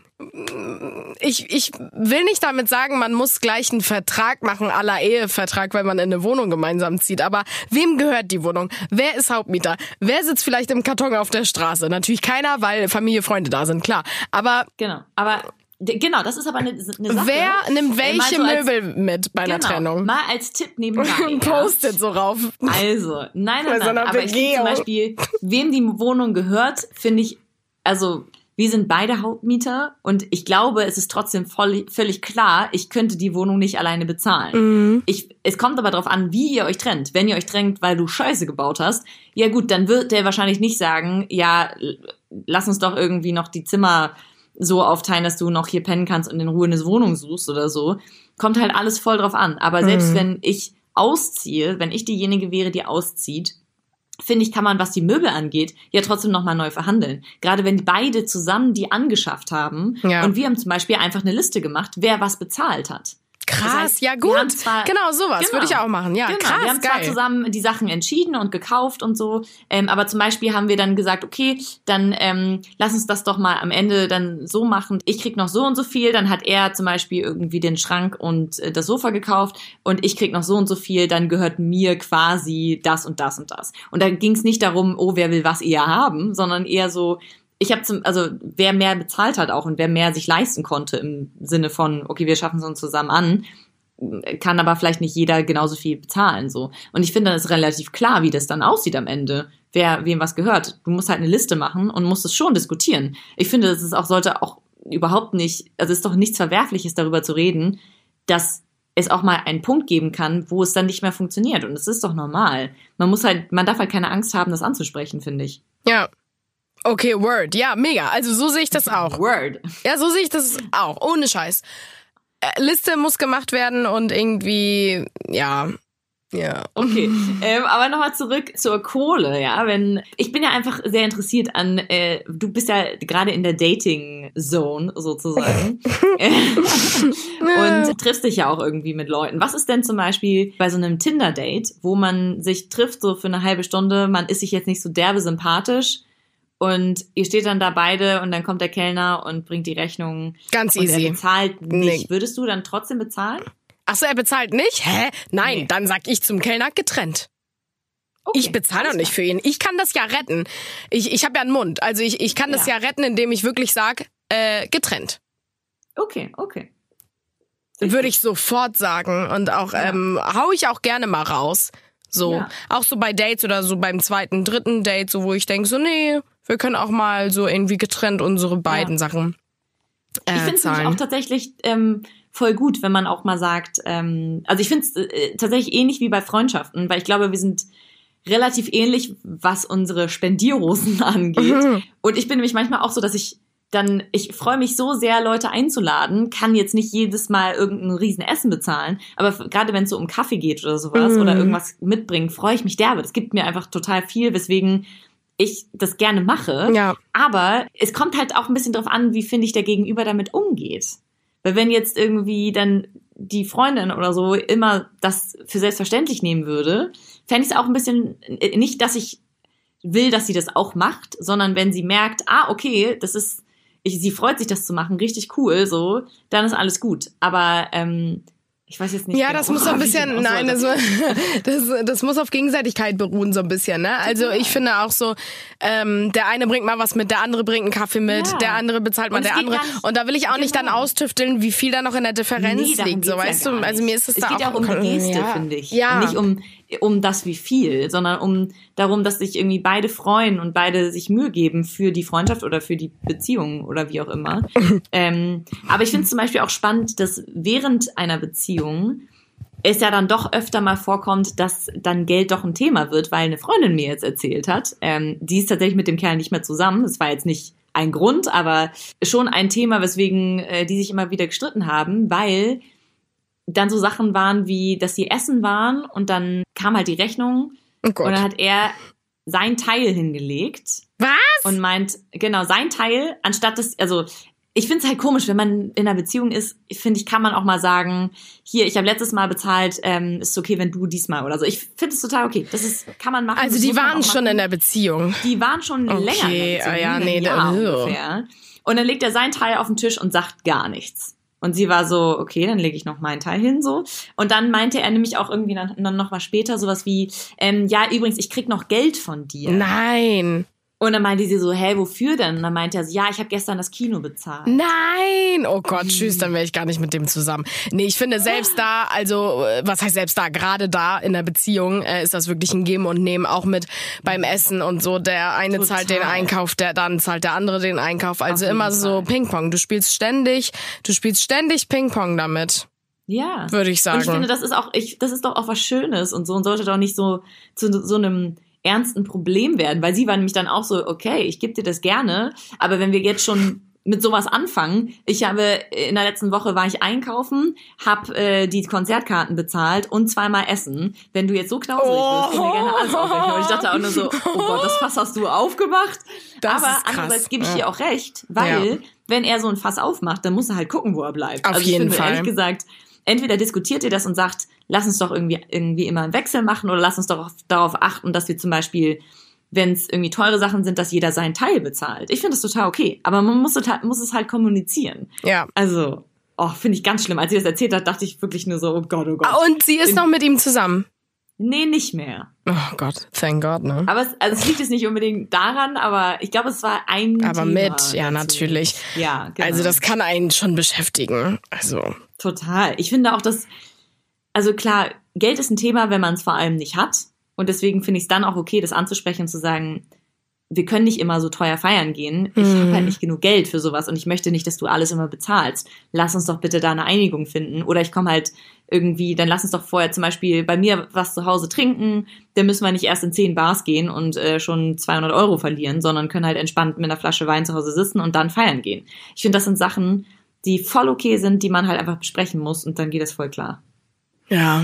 Ich will nicht damit sagen, man muss gleich einen Vertrag machen, à la Ehevertrag, weil man in eine Wohnung gemeinsam zieht. Aber wem gehört die Wohnung? Wer ist Hauptmieter? Wer sitzt vielleicht im Karton auf der Straße? Natürlich keiner, weil Familie, Freunde da sind, klar. Aber Genau, das ist aber eine Sache. Wer nimmt welche Möbel mit bei einer Trennung? Mal als Tipp nebenbei. Postet so rauf. Also, nein. Aber ich finde zum Beispiel, wem die Wohnung gehört, finde ich, also wir sind beide Hauptmieter und ich glaube, es ist trotzdem völlig klar, ich könnte die Wohnung nicht alleine bezahlen. Mhm. Es kommt aber darauf an, wie ihr euch trennt. Wenn ihr euch trennt, weil du Scheiße gebaut hast, ja gut, dann wird der wahrscheinlich nicht sagen, ja, lass uns doch irgendwie noch die Zimmer so aufteilen, dass du noch hier pennen kannst und in Ruhe eine Wohnung suchst oder so. Kommt halt alles voll drauf an. Aber selbst wenn ich ausziehe, wenn ich diejenige wäre, die auszieht, finde ich, kann man, was die Möbel angeht, ja trotzdem nochmal neu verhandeln. Gerade wenn beide zusammen die angeschafft haben. Ja. Und wir haben zum Beispiel einfach eine Liste gemacht, wer was bezahlt hat. Krass, das heißt, ja gut. Genau, sowas würde ich auch machen. Ja, krass, wir haben zwar zusammen die Sachen entschieden und gekauft und so, aber zum Beispiel haben wir dann gesagt, okay, dann lass uns das doch mal am Ende dann so machen. Ich krieg noch so und so viel, dann hat er zum Beispiel irgendwie den Schrank und das Sofa gekauft und ich krieg noch so und so viel, dann gehört mir quasi das und das und das. Und da ging es nicht darum, oh, wer will was eher haben, sondern eher so, wer mehr bezahlt hat auch und wer mehr sich leisten konnte im Sinne von, okay, wir schaffen es uns zusammen an, kann aber vielleicht nicht jeder genauso viel bezahlen, so. Und ich finde, dann ist relativ klar, wie das dann aussieht am Ende, wer wem was gehört. Du musst halt eine Liste machen und musst es schon diskutieren. Ich finde, sollte auch überhaupt nicht, also es ist doch nichts Verwerfliches, darüber zu reden, dass es auch mal einen Punkt geben kann, wo es dann nicht mehr funktioniert. Und es ist doch normal. Man darf halt keine Angst haben, das anzusprechen, finde ich. Ja. Okay, Word. Ja, mega. Also so sehe ich das auch. Word. Ja, so sehe ich das auch. Ohne Scheiß. Liste muss gemacht werden und irgendwie, ja. Okay, aber nochmal zurück zur Kohle, ja. Ich bin ja einfach sehr interessiert an, du bist ja gerade in der Dating-Zone sozusagen und triffst dich ja auch irgendwie mit Leuten. Was ist denn zum Beispiel bei so einem Tinder-Date, wo man sich trifft so für eine halbe Stunde, man ist sich jetzt nicht so derbe sympathisch, und ihr steht dann da beide und dann kommt der Kellner und bringt die Rechnung. Ganz easy. Er bezahlt nicht. Nee. Würdest du dann trotzdem bezahlen? Ach so, er bezahlt nicht? Hä? Nein, Dann sag ich zum Kellner getrennt. Okay, ich bezahle doch nicht für ihn. Ich kann das ja retten. Ich habe ja einen Mund. Also ich kann das ja retten, indem ich wirklich sage, getrennt. Okay. Würde ich sofort sagen. Und auch hau ich auch gerne mal raus. So, auch so bei Dates oder so beim zweiten, dritten Date, so wo ich denke, so nee, wir können auch mal so irgendwie getrennt unsere beiden Sachen ich finde es auch tatsächlich voll gut, wenn man auch mal sagt, also ich finde es tatsächlich ähnlich wie bei Freundschaften, weil ich glaube, wir sind relativ ähnlich, was unsere Spendierhosen angeht. Und ich bin nämlich manchmal auch so, dass ich freue mich so sehr, Leute einzuladen, kann jetzt nicht jedes Mal irgendein Riesenessen bezahlen, aber gerade wenn es so um Kaffee geht oder sowas oder irgendwas mitbringen, freue ich mich derbe. Das gibt mir einfach total viel, weswegen ich das gerne mache. Ja. Aber es kommt halt auch ein bisschen drauf an, wie, finde ich, der Gegenüber damit umgeht. Weil wenn jetzt irgendwie dann die Freundin oder so immer das für selbstverständlich nehmen würde, fände ich es auch ein bisschen, nicht, dass ich will, dass sie das auch macht, sondern wenn sie merkt, okay, sie freut sich, das zu machen, richtig cool, so, dann ist alles gut. Aber ich weiß jetzt nicht. Ja, das muss so ein bisschen, das muss auf Gegenseitigkeit beruhen, so ein bisschen, ne? Also ich finde auch so, der eine bringt mal was mit, der andere bringt einen Kaffee mit, der andere bezahlt mal, der andere. Und da will ich auch nicht dann austüfteln, wie viel da noch in der Differenz liegt, so, weißt du? Also mir ist es da auch. Es geht ja auch um die Geste, finde ich. Ja. Und nicht um das wie viel, sondern darum, dass sich irgendwie beide freuen und beide sich Mühe geben für die Freundschaft oder für die Beziehung oder wie auch immer. Aber ich finde es zum Beispiel auch spannend, dass während einer Beziehung es ja dann doch öfter mal vorkommt, dass dann Geld doch ein Thema wird, weil eine Freundin mir jetzt erzählt hat, die ist tatsächlich mit dem Kerl nicht mehr zusammen. Das war jetzt nicht ein Grund, aber schon ein Thema, weswegen die sich immer wieder gestritten haben, weil dann so Sachen waren wie, dass sie essen waren und dann kam halt die Rechnung und dann hat er sein Teil hingelegt Was? Und meint, genau, sein Teil, anstatt das, also ich finde es halt komisch, wenn man in einer Beziehung ist, finde ich, kann man auch mal sagen, hier, ich habe letztes Mal bezahlt, ist okay, wenn du diesmal oder so. Ich finde es total okay. Kann man machen. Also die waren schon in der Beziehung. Die waren schon länger in der Beziehung, ein Jahr ungefähr. Und dann legt er sein Teil auf den Tisch und sagt gar nichts. Und sie war so, okay, dann lege ich noch meinen Teil hin, so. Und dann meinte er nämlich auch irgendwie dann noch mal später sowas wie, ja, übrigens, ich krieg noch Geld von dir. Nein. Und dann meinte sie so, hä, wofür denn? Und dann meinte er so, ja, ich habe gestern das Kino bezahlt. Nein! Oh Gott, tschüss, dann wäre ich gar nicht mit dem zusammen. Nee, ich finde selbst da, also, was heißt selbst da? Gerade da in der Beziehung ist das wirklich ein Geben und Nehmen, auch mit beim Essen und so. Der eine zahlt den Einkauf, dann zahlt der andere den Einkauf. Also immer so Ping-Pong. Du spielst ständig Ping-Pong damit. Ja. Würde ich sagen. Und ich finde, das ist doch auch was Schönes und so und sollte doch nicht so zu so einem ernsten Problem werden, weil sie war nämlich dann auch so, okay, ich gebe dir das gerne, aber wenn wir jetzt schon mit sowas anfangen, in der letzten Woche war ich einkaufen, hab die Konzertkarten bezahlt und 2-mal essen. Wenn du jetzt so knausrig bist, können wir gerne alles aufrechnen. Und ich dachte auch nur so, oh Gott, das Fass hast du aufgemacht. Das aber ist krass. Andererseits gebe ich dir auch recht, weil wenn er so ein Fass aufmacht, dann muss er halt gucken, wo er bleibt. Auf jeden Fall. Ehrlich gesagt, entweder diskutiert ihr das und sagt, lass uns doch irgendwie immer einen Wechsel machen oder lass uns doch darauf achten, dass wir zum Beispiel, wenn es irgendwie teure Sachen sind, dass jeder seinen Teil bezahlt. Ich finde das total okay, aber man muss es halt kommunizieren. Ja. Also, finde ich ganz schlimm. Als sie das erzählt hat, dachte ich wirklich nur so, oh Gott, oh Gott. Und sie ist noch mit ihm zusammen? Nee, nicht mehr. Oh Gott, thank God, ne? Aber es liegt jetzt nicht unbedingt daran, aber ich glaube, es war ein Aber Thema mit, dazu. ja, natürlich. Ja, genau. Also das kann einen schon beschäftigen. Also total. Ich finde auch, also klar, Geld ist ein Thema, wenn man es vor allem nicht hat. Und deswegen finde ich es dann auch okay, das anzusprechen und zu sagen, wir können nicht immer so teuer feiern gehen. Ich habe halt nicht genug Geld für sowas und ich möchte nicht, dass du alles immer bezahlst. Lass uns doch bitte da eine Einigung finden. Oder ich komme halt irgendwie, dann lass uns doch vorher zum Beispiel bei mir was zu Hause trinken. Dann müssen wir nicht erst in 10 Bars gehen und schon 200 € verlieren, sondern können halt entspannt mit einer Flasche Wein zu Hause sitzen und dann feiern gehen. Ich finde, das sind Sachen, die voll okay sind, die man halt einfach besprechen muss und dann geht das voll klar. Ja.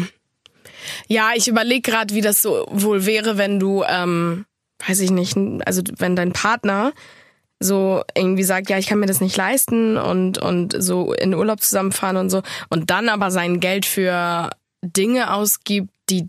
Ja, ich überlege gerade, wie das so wohl wäre, wenn du, weiß ich nicht, also wenn dein Partner so irgendwie sagt, ja, ich kann mir das nicht leisten und so in Urlaub zusammenfahren und so und dann aber sein Geld für Dinge ausgibt,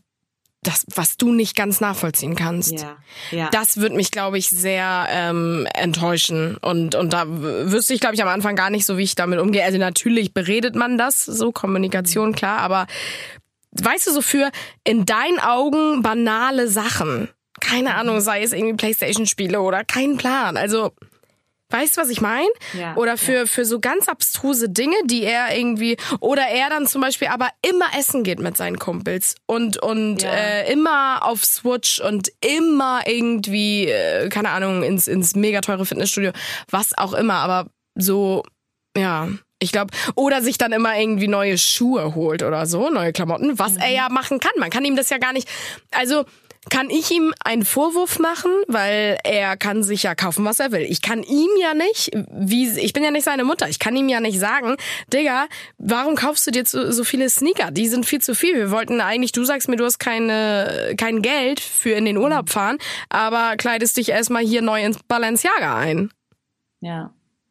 was du nicht ganz nachvollziehen kannst. Ja. Das würde mich, glaube ich, sehr enttäuschen. Und da wüsste ich, glaube ich, am Anfang gar nicht so, wie ich damit umgehe. Also natürlich beredet man das, so Kommunikation, klar, aber weißt du, so für in deinen Augen banale Sachen, keine Ahnung, sei es irgendwie PlayStation-Spiele oder kein Plan, also weißt du, was ich meine? Ja, oder für so ganz abstruse Dinge, die er irgendwie, oder er dann zum Beispiel aber immer essen geht mit seinen Kumpels und immer auf Switch und immer irgendwie, keine Ahnung, ins mega teure Fitnessstudio, was auch immer, aber so, ja, ich glaube, oder sich dann immer irgendwie neue Schuhe holt oder so, neue Klamotten, was er ja machen kann. Man kann ihm das ja gar nicht, also kann ich ihm einen Vorwurf machen, weil er kann sich ja kaufen, was er will. Ich kann ihm ja nicht, ich bin ja nicht seine Mutter, ich kann ihm ja nicht sagen, Digga, warum kaufst du dir so viele Sneaker? Die sind viel zu viel. Wir wollten eigentlich, du sagst mir, du hast kein Geld für in den Urlaub fahren, aber kleidest dich erstmal hier neu ins Balenciaga ein. Ja.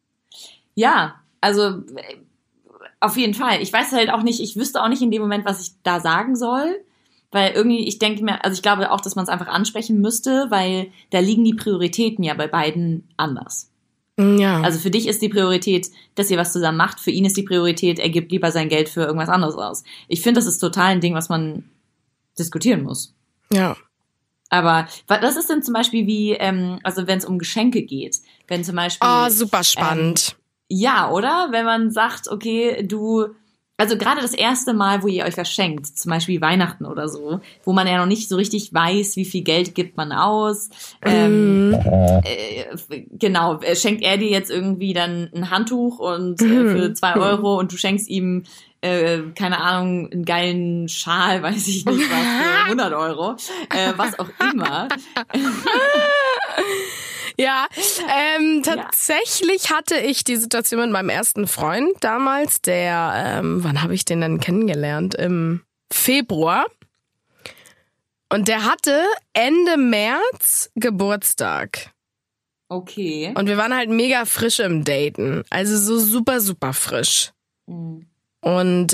Ja, also auf jeden Fall. Ich weiß halt auch nicht, ich wüsste auch nicht in dem Moment, was ich da sagen soll. Weil irgendwie, ich denke mir, also ich glaube auch, dass man es einfach ansprechen müsste, weil da liegen die Prioritäten ja bei beiden anders. Ja. Also für dich ist die Priorität, dass ihr was zusammen macht. Für ihn ist die Priorität, er gibt lieber sein Geld für irgendwas anderes aus. Ich finde, das ist total ein Ding, was man diskutieren muss. Ja. Aber was ist denn zum Beispiel wie, also wenn es um Geschenke geht? Wenn zum Beispiel... Oh, super spannend. Ja, oder? Wenn man sagt, okay, also gerade das erste Mal, wo ihr euch was schenkt, zum Beispiel Weihnachten oder so, wo man ja noch nicht so richtig weiß, wie viel Geld gibt man aus. Genau, schenkt er dir jetzt irgendwie dann ein Handtuch und für 2 € und du schenkst ihm, keine Ahnung, einen geilen Schal, weiß ich nicht was, für 100 €, was auch immer. Ja, tatsächlich hatte ich die Situation mit meinem ersten Freund damals, der, wann habe ich den denn kennengelernt? Im Februar. Und der hatte Ende März Geburtstag. Okay. Und wir waren halt mega frisch im Daten. Also so super, super frisch. Mhm. Und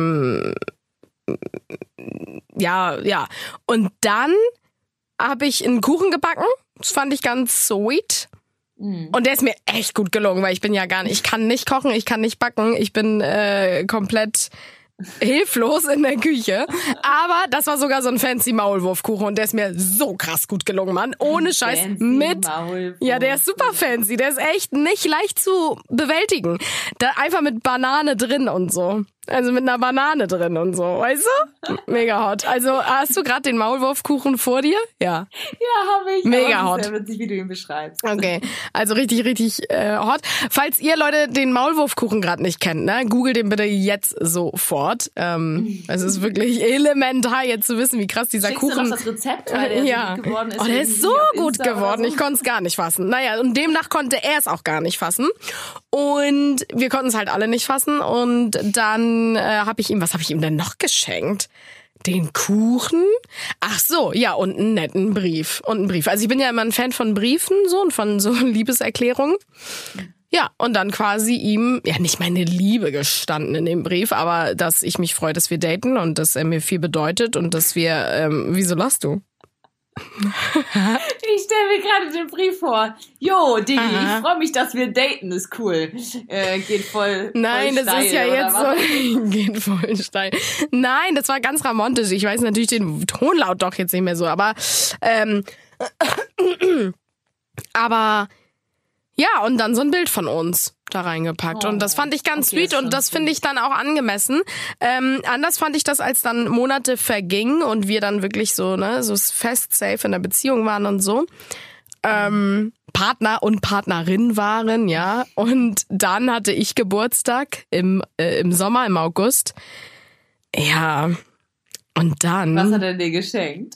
ja. Und dann habe ich einen Kuchen gebacken. Das fand ich ganz sweet. Und der ist mir echt gut gelungen, weil ich bin ja gar nicht, ich kann nicht kochen, ich kann nicht backen, ich bin komplett hilflos in der Küche. Aber das war sogar so ein fancy Maulwurfkuchen und der ist mir so krass gut gelungen, Mann. Ohne Scheiß Fancy mit. Maulwurf. Ja, der ist super fancy. Der ist echt nicht leicht zu bewältigen. Da einfach mit Banane drin und so. Also mit einer Banane drin und so, weißt du? Mega hot. Also hast du gerade den Maulwurfkuchen vor dir? Ja. Ja, habe ich. Mega aber hot. Das ist sehr witzig, wie du ihn beschreibst. Okay, also richtig, richtig hot. Falls ihr Leute den Maulwurfkuchen gerade nicht kennt, ne, googelt den bitte jetzt sofort. Es ist wirklich elementar, jetzt zu wissen, wie krass dieser Schickst Kuchen. du noch das Rezept, weil der Ja. so gut geworden ist? Oh, der ist so irgendwie auf gut Insta oder geworden. so? Ich konnte es gar nicht fassen. Naja, und demnach konnte er es auch gar nicht fassen. Und wir konnten es halt alle nicht fassen. Und dann was habe ich ihm denn noch geschenkt? Den Kuchen? Ach so, ja, und einen netten Brief. Also ich bin ja immer ein Fan von Briefen so und von so Liebeserklärungen. Ja, und dann quasi ihm, ja, nicht meine Liebe gestanden in dem Brief, aber dass ich mich freue, dass wir daten und dass er mir viel bedeutet und dass wir, wieso lachst du? Ich stelle mir gerade den Brief vor. Jo, Diggi, ich freue mich, dass wir daten, ist cool. Geht voll Nein, voll das steil, ist ja oder jetzt was? so, geht voll steil. Nein, das war ganz romantisch. Ich weiß natürlich den Tonlaut doch jetzt nicht mehr so, aber ja, und dann so ein Bild von uns da reingepackt. Und das fand ich ganz okay, sweet und das finde ich dann auch angemessen. Anders fand ich das, als dann Monate vergingen und wir dann wirklich so, ne, so fest safe in der Beziehung waren und so. Partner und Partnerin waren, ja. Und dann hatte ich Geburtstag im Sommer, im August. Ja. Und dann. Was hat er dir geschenkt?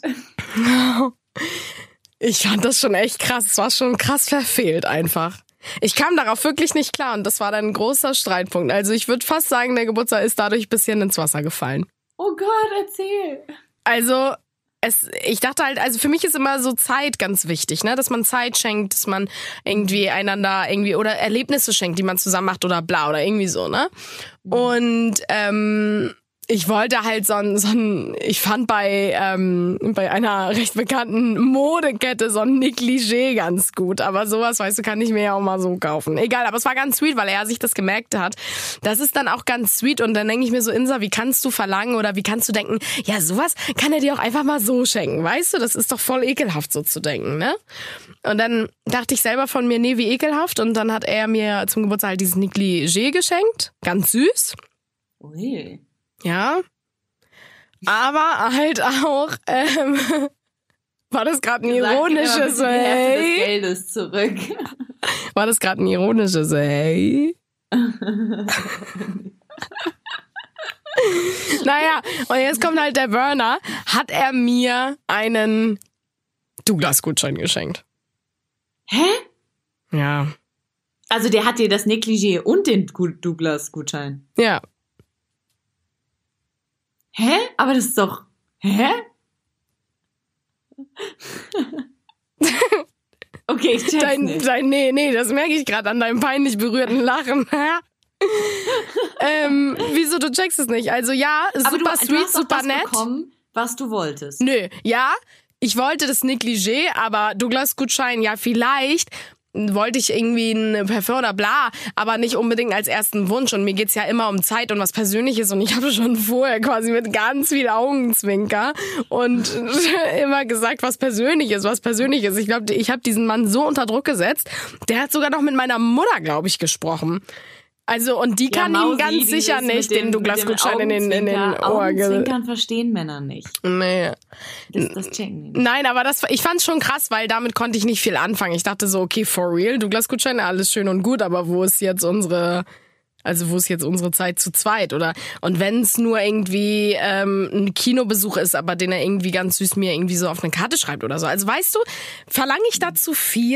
Ich fand das schon echt krass. Es war schon krass verfehlt einfach. Ich kam darauf wirklich nicht klar und das war dann ein großer Streitpunkt. Also ich würde fast sagen, der Geburtstag ist dadurch ein bisschen ins Wasser gefallen. Oh Gott, erzähl. Also ich dachte halt, also für mich ist immer so Zeit ganz wichtig, ne, dass man Zeit schenkt, dass man irgendwie einander irgendwie oder Erlebnisse schenkt, die man zusammen macht oder bla oder irgendwie so, ne? Und ich wollte halt ich fand bei einer recht bekannten Modekette so ein Negligé ganz gut. Aber sowas, weißt du, kann ich mir ja auch mal so kaufen. Egal, aber es war ganz sweet, weil er sich das gemerkt hat. Das ist dann auch ganz sweet und dann denke ich mir so, Insa, wie kannst du verlangen oder wie kannst du denken, ja, sowas kann er dir auch einfach mal so schenken, weißt du? Das ist doch voll ekelhaft, so zu denken, ne? Und dann dachte ich selber von mir, nee, wie ekelhaft. Und dann hat er mir zum Geburtstag halt dieses Negligé geschenkt. Ganz süß. Ui. Ja, aber halt auch, war das gerade ein ironisches Die Hälfte des Hey? Geldes zurück. War das gerade ein ironisches Hey? Naja, und jetzt kommt halt der Burner. Hat er mir einen Douglas-Gutschein geschenkt? Hä? Ja. Also der hat dir das Negligé und den Douglas-Gutschein. Ja. Hä? Aber das ist doch... Hä? Okay, ich check's nicht. Nee, das merke ich gerade an deinem peinlich berührten Lachen. Wieso, du checkst es nicht? Also ja, Aber super du sweet, hast doch super das nett. bekommen, was du wolltest. Nö, ja, ich wollte das Negligé, aber Douglas-Gutschein, ja vielleicht wollte ich irgendwie ein Parfum oder bla, aber nicht unbedingt als ersten Wunsch. Und mir geht's ja immer um Zeit und was Persönliches. Und ich habe schon vorher quasi mit ganz viel Augenzwinker und immer gesagt, was Persönliches. Ich glaube, ich habe diesen Mann so unter Druck gesetzt. Der hat sogar noch mit meiner Mutter, glaube ich, gesprochen. Also, und die kann ihm ganz sicher nicht den Douglas-Gutschein in den Ohr Augenzwinkern verstehen Männer nicht. Nee. Das checken die nicht. Nein, aber ich fand's schon krass, weil damit konnte ich nicht viel anfangen. Ich dachte so, okay, for real, Douglas-Gutschein, alles schön und gut, aber wo ist jetzt unsere Zeit zu zweit, oder? Und wenn's nur irgendwie ein Kinobesuch ist, aber den er irgendwie ganz süß mir irgendwie so auf eine Karte schreibt oder so. Also weißt du, verlange ich da zu viel?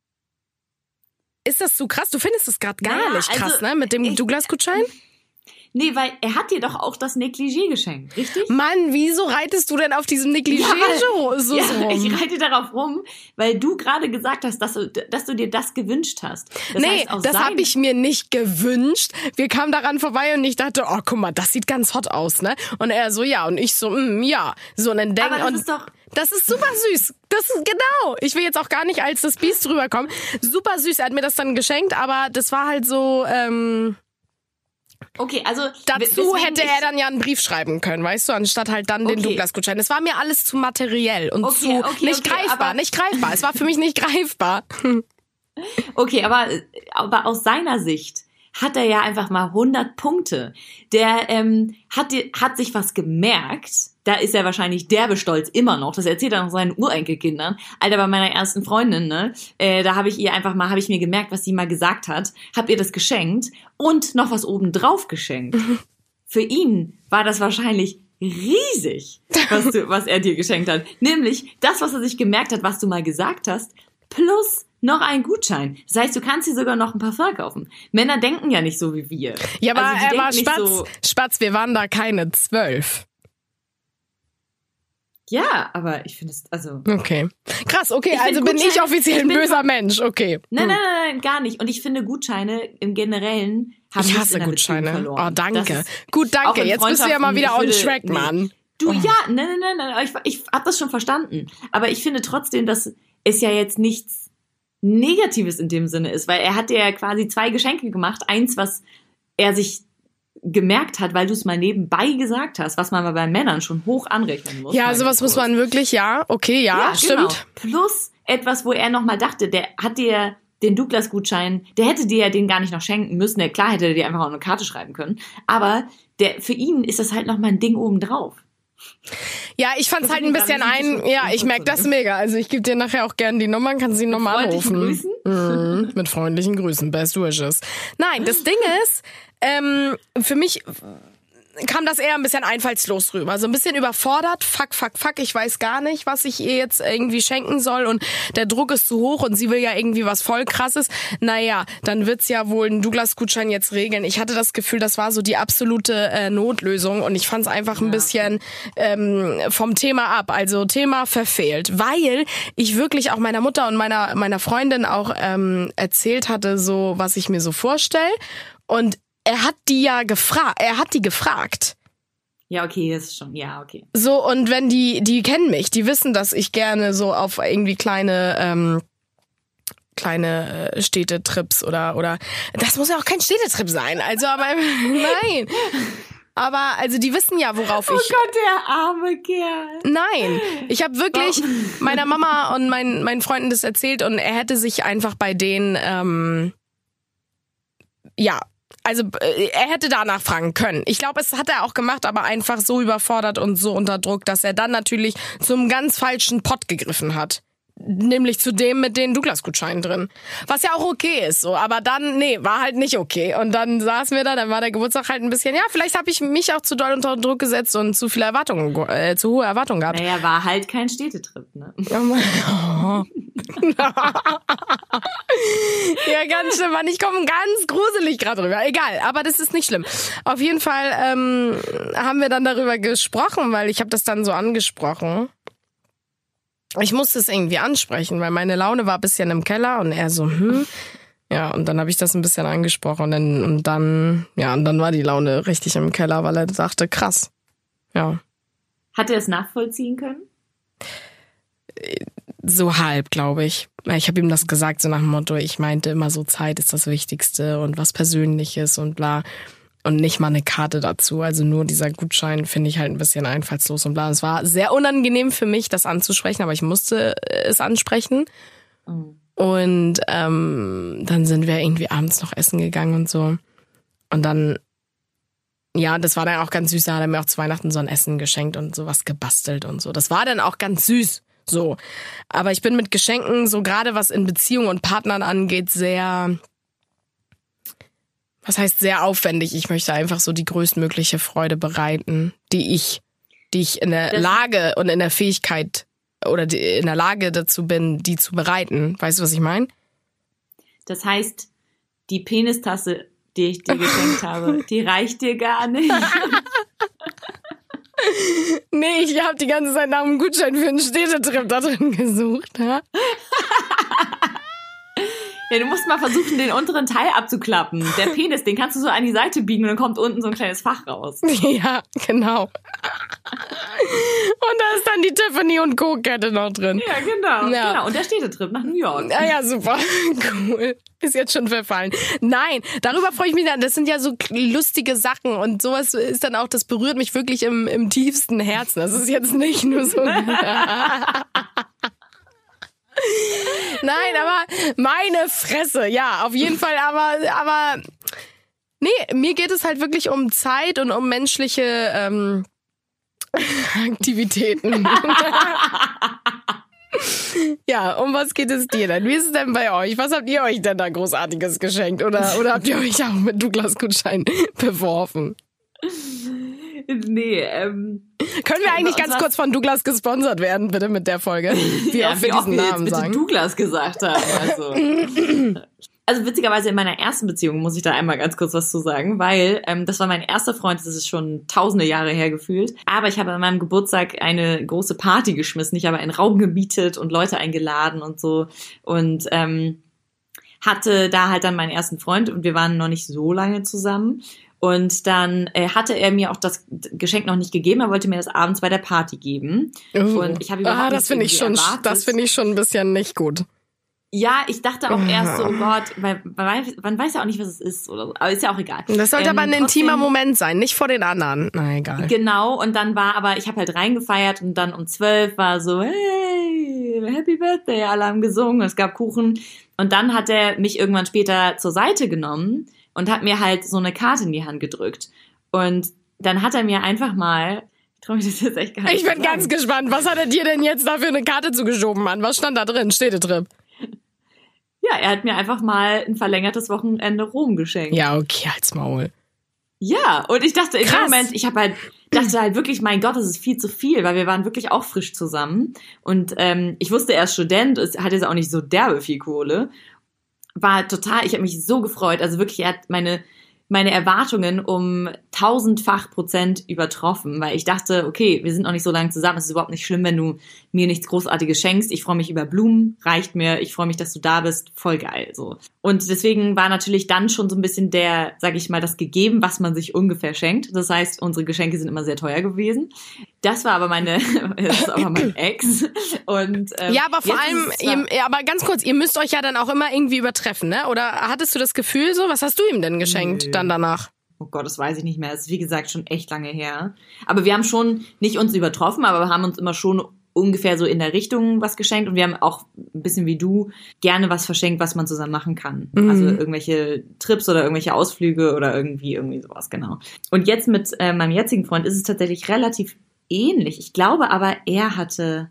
Ist das zu krass? Du findest es gerade gar nicht krass, ne? Mit dem Douglas-Gutschein? Nee, weil er hat dir doch auch das Negligé geschenkt, richtig? Mann, wieso reitest du denn auf diesem Negligé so rum? Ich reite darauf rum, weil du gerade gesagt hast, dass du dir das gewünscht hast. Das habe ich mir nicht gewünscht. Wir kamen daran vorbei und ich dachte, oh, guck mal, das sieht ganz hot aus, ne? Und er so, ja. Und ich so, ja. So, und dann denken, aber das ist doch... Das ist super süß. Das ist genau. Ich will jetzt auch gar nicht als das Biest rüberkommen. Super süß. Er hat mir das dann geschenkt, aber das war halt so... Okay, also dazu hätte er dann ja einen Brief schreiben können, weißt du, anstatt halt dann den Douglas-Gutschein. Das war mir alles zu materiell und nicht greifbar. Es war für mich nicht greifbar. Okay, aber aus seiner Sicht hat er ja einfach mal 100 Punkte. Der hat sich was gemerkt. Da ist er wahrscheinlich derbe stolz immer noch. Das erzählt er noch seinen Urenkelkindern. Alter, bei meiner ersten Freundin, ne, da habe ich mir gemerkt, was sie mal gesagt hat, hab ihr das geschenkt und noch was obendrauf geschenkt. Für ihn war das wahrscheinlich riesig, was er dir geschenkt hat. Nämlich das, was er sich gemerkt hat, was du mal gesagt hast, plus noch ein Gutschein. Das heißt, du kannst dir sogar noch ein Parfum kaufen. Männer denken ja nicht so wie wir. Ja, aber er war Spatz, wir waren da keine 12. Ja, aber ich finde es, also... Okay. Krass, okay, also bin ich offiziell ein böser Mensch, okay. Nein, gar nicht. Und ich finde Gutscheine im Generellen haben ich hasse Gutscheine. Verloren. Oh, danke. Gut, danke. Jetzt bist du ja mal wieder on track, Mann. Du, ja, nein, ich hab das schon verstanden. Aber ich finde trotzdem, dass es ja jetzt nichts Negatives in dem Sinne ist, weil er hat dir ja quasi 2 Geschenke gemacht. Eins, was er sich gemerkt hat, weil du es mal nebenbei gesagt hast, was man mal bei Männern schon hoch anrechnen muss. Ja, sowas muss man wirklich, ja, stimmt. Genau. Plus etwas, wo er nochmal dachte, der hat dir den Douglas-Gutschein, der hätte dir ja den gar nicht noch schenken müssen. Ja, klar hätte er dir einfach auch eine Karte schreiben können. Aber für ihn ist das halt nochmal ein Ding obendrauf. Ja, ich fand's halt ein bisschen ich merke das mega. Also ich gebe dir nachher auch gerne die Nummern, kannst du die nochmal anrufen. Grüßen? Mit freundlichen Grüßen, best wishes. Nein, das Ding ist, für mich kam das eher ein bisschen einfallslos rüber. So ein bisschen überfordert. Fuck. Ich weiß gar nicht, was ich ihr jetzt irgendwie schenken soll. Und der Druck ist zu hoch und sie will ja irgendwie was voll Krasses. Naja, dann wird's ja wohl einen Douglas-Gutschein jetzt regeln. Ich hatte das Gefühl, das war so die absolute Notlösung. Und ich fand's einfach ein bisschen vom Thema ab. Also Thema verfehlt. Weil ich wirklich auch meiner Mutter und meiner Freundin auch erzählt hatte, so was ich mir so vorstelle. Und er hat die gefragt. Ja, okay, das ist schon, ja, okay. So, und wenn die kennen mich, die wissen, dass ich gerne so auf irgendwie kleine Städtetrips oder, das muss ja auch kein Städtetrip sein, also, aber, nein. Aber, also, die wissen ja, worauf ich... Oh Gott, der arme Kerl. Nein, ich habe wirklich meiner Mama und meinen Freunden das erzählt und er hätte sich einfach bei denen, also er hätte danach fragen können. Ich glaube, es hat er auch gemacht, aber einfach so überfordert und so unter Druck, dass er dann natürlich zum ganz falschen Pott gegriffen hat. Nämlich zu dem mit den Douglas-Gutscheinen drin. Was ja auch okay ist, so. Aber dann, war halt nicht okay. Und dann saßen wir da, dann war der Geburtstag halt ein bisschen, vielleicht habe ich mich auch zu doll unter Druck gesetzt und zu hohe Erwartungen gehabt. Naja, war halt kein Städtetrip, ne? Ja, ganz schlimm, Mann. Ich komme ganz gruselig gerade rüber. Egal, aber das ist nicht schlimm. Auf jeden Fall haben wir dann darüber gesprochen, weil ich habe das dann so angesprochen. Ich musste es irgendwie ansprechen, weil meine Laune war ein bisschen im Keller und er so, Ja, und dann habe ich das ein bisschen angesprochen und dann war die Laune richtig im Keller, weil er dachte, krass. Ja. Hat er es nachvollziehen können? So halb, glaube ich. Ich habe ihm das gesagt, so nach dem Motto, ich meinte immer so, Zeit ist das Wichtigste und was Persönliches und bla. Und nicht mal eine Karte dazu. Also nur dieser Gutschein finde ich halt ein bisschen einfallslos und bla. Es war sehr unangenehm für mich, das anzusprechen, aber ich musste es ansprechen. Mhm. Und dann sind wir irgendwie abends noch essen gegangen und so. Und dann, das war dann auch ganz süß. Da hat er mir auch zu Weihnachten so ein Essen geschenkt und sowas gebastelt und so. Das war dann auch ganz süß. So. Aber ich bin mit Geschenken, so gerade was in Beziehungen und Partnern angeht, sehr aufwendig. Ich möchte einfach so die größtmögliche Freude bereiten, die ich in der Lage und in der Fähigkeit oder in der Lage dazu bin, die zu bereiten. Weißt du, was ich meine? Das heißt, die Penistasse die ich dir geschenkt habe, die reicht dir gar nicht. Nee, ich habe die ganze Zeit nach einem Gutschein für einen Städtetrip da drin gesucht. Ja? Ja, du musst mal versuchen, den unteren Teil abzuklappen. Der Penis, den kannst du so an die Seite biegen und dann kommt unten so ein kleines Fach raus. Ja, genau. Und da ist dann die Tiffany & Co. Kette noch drin. Ja, genau. Und der Städtetrip nach New York. Ja, super. Cool. Ist jetzt schon verfallen. Nein, darüber freue ich mich dann. Das sind ja so lustige Sachen und sowas ist dann auch, das berührt mich wirklich im tiefsten Herzen. Das ist jetzt nicht nur so... Nein, aber meine Fresse, ja, auf jeden Fall, aber nee, mir geht es halt wirklich um Zeit und um menschliche Aktivitäten. Ja, um was geht es dir denn? Wie ist es denn bei euch? Was habt ihr euch denn da Großartiges geschenkt? Oder habt ihr euch auch mit Douglas-Gutschein beworfen? Nee, Können wir eigentlich ganz kurz von Douglas gesponsert werden, bitte, mit der Folge? Wie ja, oft wir diesen Namen bitte sagen. Douglas gesagt haben. Also witzigerweise in meiner ersten Beziehung muss ich da einmal ganz kurz was zu sagen, weil das war mein erster Freund, das ist schon tausende Jahre her gefühlt. Aber ich habe an meinem Geburtstag eine große Party geschmissen. Ich habe einen Raum gemietet und Leute eingeladen und so. Und hatte da halt dann meinen ersten Freund und wir waren noch nicht so lange zusammen. Und dann hatte er mir auch das Geschenk noch nicht gegeben, er wollte mir das abends bei der Party geben. Und ich habe überhaupt das finde ich schon ein bisschen nicht gut. Ja, ich dachte auch erst so, oh Gott, weil man weiß ja auch nicht, was es ist oder so, aber ist ja auch egal. Das sollte aber ein intimer Moment sein, nicht vor den anderen. Na, egal. Genau, und dann ich habe halt reingefeiert und dann um 12 war so, hey, Happy Birthday, alle haben gesungen, es gab Kuchen. Und dann hat er mich irgendwann später zur Seite genommen und hat mir halt so eine Karte in die Hand gedrückt. Und dann hat er mir einfach mal, ich traue mich das jetzt echt gar nicht. Ich bin ganz gespannt, was hat er dir denn jetzt da für eine Karte zugeschoben, Mann? Was stand da drin? Städtetrip. Ja, er hat mir einfach mal ein verlängertes Wochenende Rom geschenkt. Ja, okay, halt's Maul. Ja, und ich dachte in dem Moment, dachte halt wirklich, mein Gott, das ist viel zu viel, weil wir waren wirklich auch frisch zusammen. Und ich wusste, er ist Student, es hat jetzt auch nicht so derbe viel Kohle. Ich habe mich so gefreut. Also wirklich, er hat meine Erwartungen um 1000-fach% übertroffen, weil ich dachte, okay, wir sind noch nicht so lange zusammen, es ist überhaupt nicht schlimm, wenn du mir nichts Großartiges schenkst. Ich freue mich über Blumen, reicht mir. Ich freue mich, dass du da bist, voll geil, so. Und deswegen war natürlich dann schon so ein bisschen das gegeben, was man sich ungefähr schenkt. Das heißt, unsere Geschenke sind immer sehr teuer gewesen. Das war aber mein Ex. Und, ja, aber vor allem, aber ganz kurz, ihr müsst euch ja dann auch immer irgendwie übertreffen, ne? Oder hattest du das Gefühl so? Was hast du ihm denn geschenkt dann danach? Oh Gott, das weiß ich nicht mehr. Das ist, wie gesagt, schon echt lange her. Aber wir haben schon nicht uns übertroffen, aber wir haben uns immer schon ungefähr so in der Richtung was geschenkt. Und wir haben auch ein bisschen wie du gerne was verschenkt, was man zusammen machen kann. Mhm. Also irgendwelche Trips oder irgendwelche Ausflüge oder irgendwie sowas, genau. Und jetzt mit meinem jetzigen Freund ist es tatsächlich relativ ähnlich. Ich glaube aber, er hatte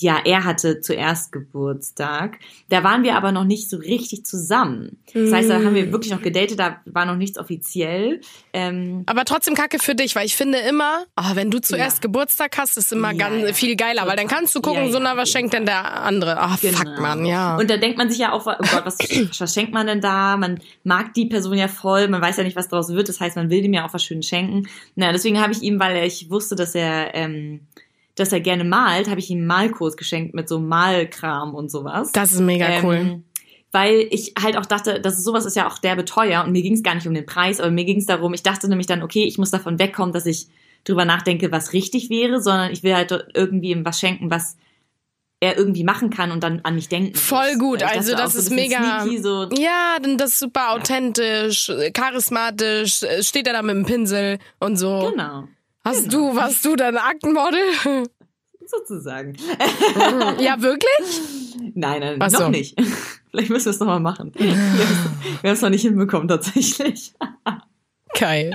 zuerst Geburtstag. Da waren wir aber noch nicht so richtig zusammen. Das heißt, da haben wir wirklich noch gedatet, da war noch nichts offiziell. Aber trotzdem Kacke für dich, weil ich finde immer, wenn du zuerst Geburtstag hast, ist immer ganz viel geiler, weil dann kannst du gucken, was schenkt denn der andere? Fuck, Mann, ja. Und da denkt man sich ja auch, oh Gott, was schenkt man denn da? Man mag die Person ja voll, man weiß ja nicht, was draus wird. Das heißt, man will dem ja auch was Schönes schenken. Deswegen habe ich ihm, weil ich wusste, dass er gerne malt, habe ich ihm einen Malkurs geschenkt mit so Malkram und sowas. Das ist mega cool. Weil ich halt auch dachte, sowas ist ja auch derbe teuer und mir ging es gar nicht um den Preis, aber mir ging es darum, ich dachte nämlich dann, okay, ich muss davon wegkommen, dass ich drüber nachdenke, was richtig wäre, sondern ich will halt irgendwie ihm was schenken, was er irgendwie machen kann und dann an mich denken muss. Voll gut, also das ist mega, sneaky, so. Ja, denn das ist super authentisch, charismatisch, steht er da mit dem Pinsel und so. Genau. Warst du dann Aktenmodel? Sozusagen. Ja, wirklich? Nein, noch nicht. Vielleicht müssen wir es nochmal machen. Wir haben es noch nicht hinbekommen, tatsächlich. Geil.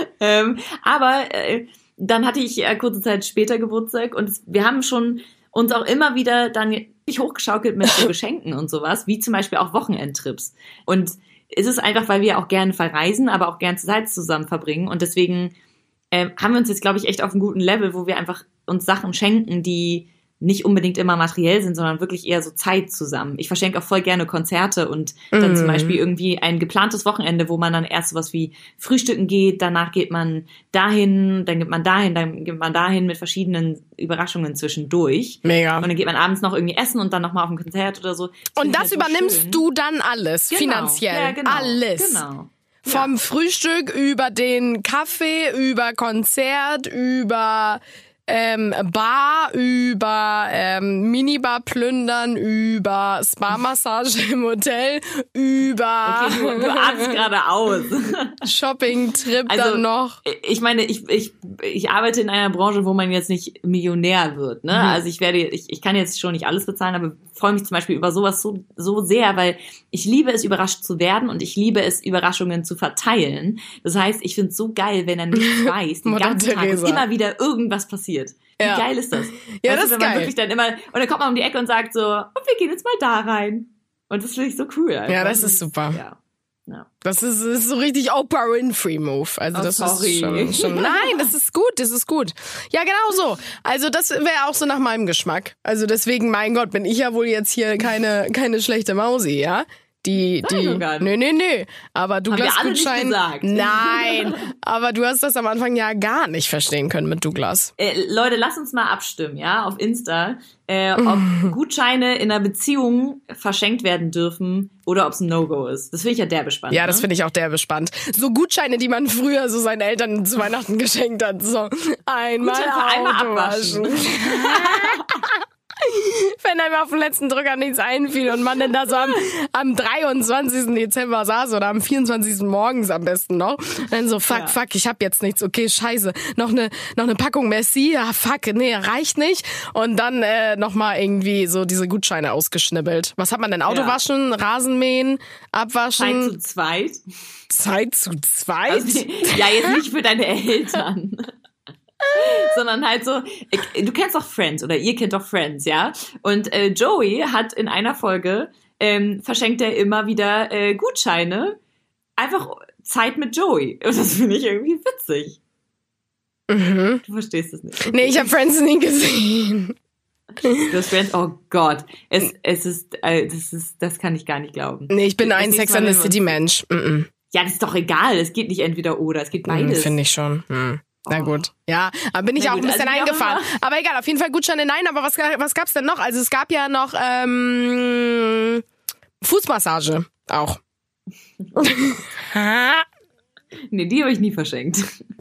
Aber dann hatte ich kurze Zeit später Geburtstag und wir haben schon uns auch immer wieder dann hochgeschaukelt mit so Geschenken und sowas, wie zum Beispiel auch Wochenendtrips. Und es ist einfach, weil wir auch gerne verreisen, aber auch gerne Zeit zusammen verbringen und deswegen haben wir uns jetzt, glaube ich, echt auf einem guten Level, wo wir einfach uns Sachen schenken, die nicht unbedingt immer materiell sind, sondern wirklich eher so Zeit zusammen. Ich verschenke auch voll gerne Konzerte und dann zum Beispiel irgendwie ein geplantes Wochenende, wo man dann erst sowas wie frühstücken geht, danach geht man dahin, dann geht man dahin mit verschiedenen Überraschungen zwischendurch. Mega. Und dann geht man abends noch irgendwie essen und dann nochmal auf ein Konzert oder so. Und das übernimmst du dann alles, finanziell. Ja, genau. Alles. Genau. Vom Frühstück über den Kaffee, über Konzert, über Bar, über Minibar plündern, über Spa-Massage im Hotel, über Okay, du atmest gerade aus. Shopping-Trip Also, dann noch. Ich meine, ich arbeite in einer Branche, wo man jetzt nicht Millionär wird, ne? Also ich kann jetzt schon nicht alles bezahlen, aber freue mich zum Beispiel über sowas so sehr, weil ich liebe es, überrascht zu werden und ich liebe es, Überraschungen zu verteilen. Das heißt, ich finde es so geil, wenn er nichts weiß, den ganzen Tag und immer wieder irgendwas passiert. Wie geil ist das? Ja, weißt das du, ist wenn man geil. wirklich dann immer, und dann kommt man um die Ecke und sagt so, und wir gehen jetzt mal da rein. Und das finde ich so cool. Einfach. Ja, das ist super. Ja. Das ist so richtig Oprah Winfrey-Move. Also das ist schon. Nein, das ist gut. Ja, genau so. Also das wäre auch so nach meinem Geschmack. Also deswegen, mein Gott, bin ich ja wohl jetzt hier keine schlechte Mausi, ja? Nö. Aber Douglas-Gutschein. Nein. Aber du hast das am Anfang ja gar nicht verstehen können mit Douglas. Leute, lasst uns mal abstimmen, ja, auf Insta, ob Gutscheine in einer Beziehung verschenkt werden dürfen oder ob es ein No-Go ist. Das finde ich ja derbe-spannend. Ja, das finde ich auch derbe-spannend. So Gutscheine, die man früher so seinen Eltern zu Weihnachten geschenkt hat. So einmal abwaschen. Wenn einem auf den letzten Drücker nichts einfiel und man dann da so am 23. Dezember saß oder am 24. morgens am besten noch. Und dann so, fuck, ich hab jetzt nichts. Okay, scheiße. Noch eine Packung Merci. Ja, fuck, nee, reicht nicht. Und dann nochmal irgendwie so diese Gutscheine ausgeschnibbelt. Was hat man denn? Autowaschen, Rasenmähen, Abwaschen? Zeit zu zweit? Also, ja, jetzt nicht für deine Eltern. Sondern halt so, du kennst doch Friends oder ihr kennt doch Friends, ja? Und Joey hat in einer Folge, verschenkt er immer wieder Gutscheine, einfach Zeit mit Joey. Und das finde ich irgendwie witzig. Mhm. Du verstehst es nicht. Okay. Nee, ich habe Friends nie gesehen. Du hast Friends, oh Gott. Das kann ich gar nicht glauben. Nee, ich bin ein Sex and the City Mensch. Ja, das ist doch egal. Es geht nicht entweder oder, es geht beides. Finde ich schon. Na gut. Ja, aber bin ich auch ein bisschen eingefahren. Aber egal, auf jeden Fall Gutscheine, nein. Aber was gab's denn noch? Also es gab ja noch Fußmassage auch. Nee, die habe ich nie verschenkt.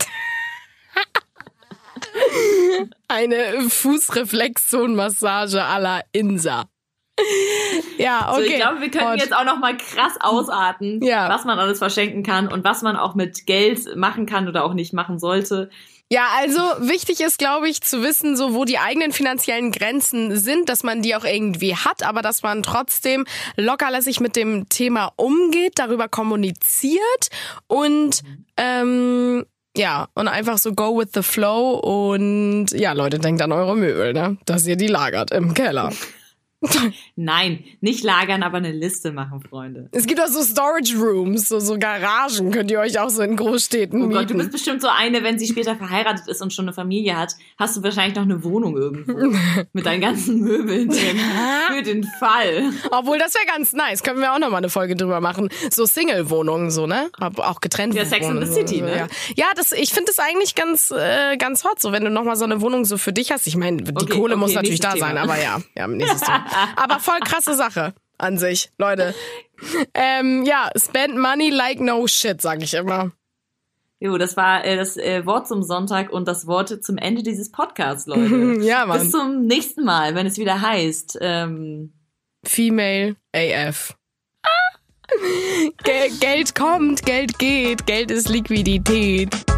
Eine Fußreflexzonenmassage à la Insa. Ja, okay. So, ich glaube, wir könnten jetzt auch noch mal krass ausarten, was man alles verschenken kann und was man auch mit Geld machen kann oder auch nicht machen sollte. Ja, also wichtig ist, glaube ich, zu wissen, so wo die eigenen finanziellen Grenzen sind, dass man die auch irgendwie hat, aber dass man trotzdem lockerlässig mit dem Thema umgeht, darüber kommuniziert und ja, und einfach so go with the flow und ja, Leute, denkt an eure Möbel, ne? Dass ihr die lagert im Keller. Nein, nicht lagern, aber eine Liste machen, Freunde. Es gibt auch so Storage Rooms, so Garagen könnt ihr euch auch so in Großstädten mieten. Oh Gott, du bist bestimmt so eine, wenn sie später verheiratet ist und schon eine Familie hat, hast du wahrscheinlich noch eine Wohnung irgendwo mit deinen ganzen Möbeln drin. Für den Fall. Obwohl, das wäre ganz nice. Können wir auch noch mal eine Folge drüber machen. So Single-Wohnungen, so, ne? Auch getrennt. Ja, Sex and the City, so, ne? Ja, ich finde das eigentlich ganz hot, so wenn du noch mal so eine Wohnung so für dich hast. Ich meine, die Kohle muss natürlich da sein, aber ja, nächstes Thema. Aber voll krasse Sache an sich, Leute. Ja, spend money like no shit, sag ich immer. Jo, das war das Wort zum Sonntag und das Wort zum Ende dieses Podcasts, Leute. Ja, Mann. Bis zum nächsten Mal, wenn es wieder heißt Female AF. Geld kommt, Geld geht, Geld ist Liquidität.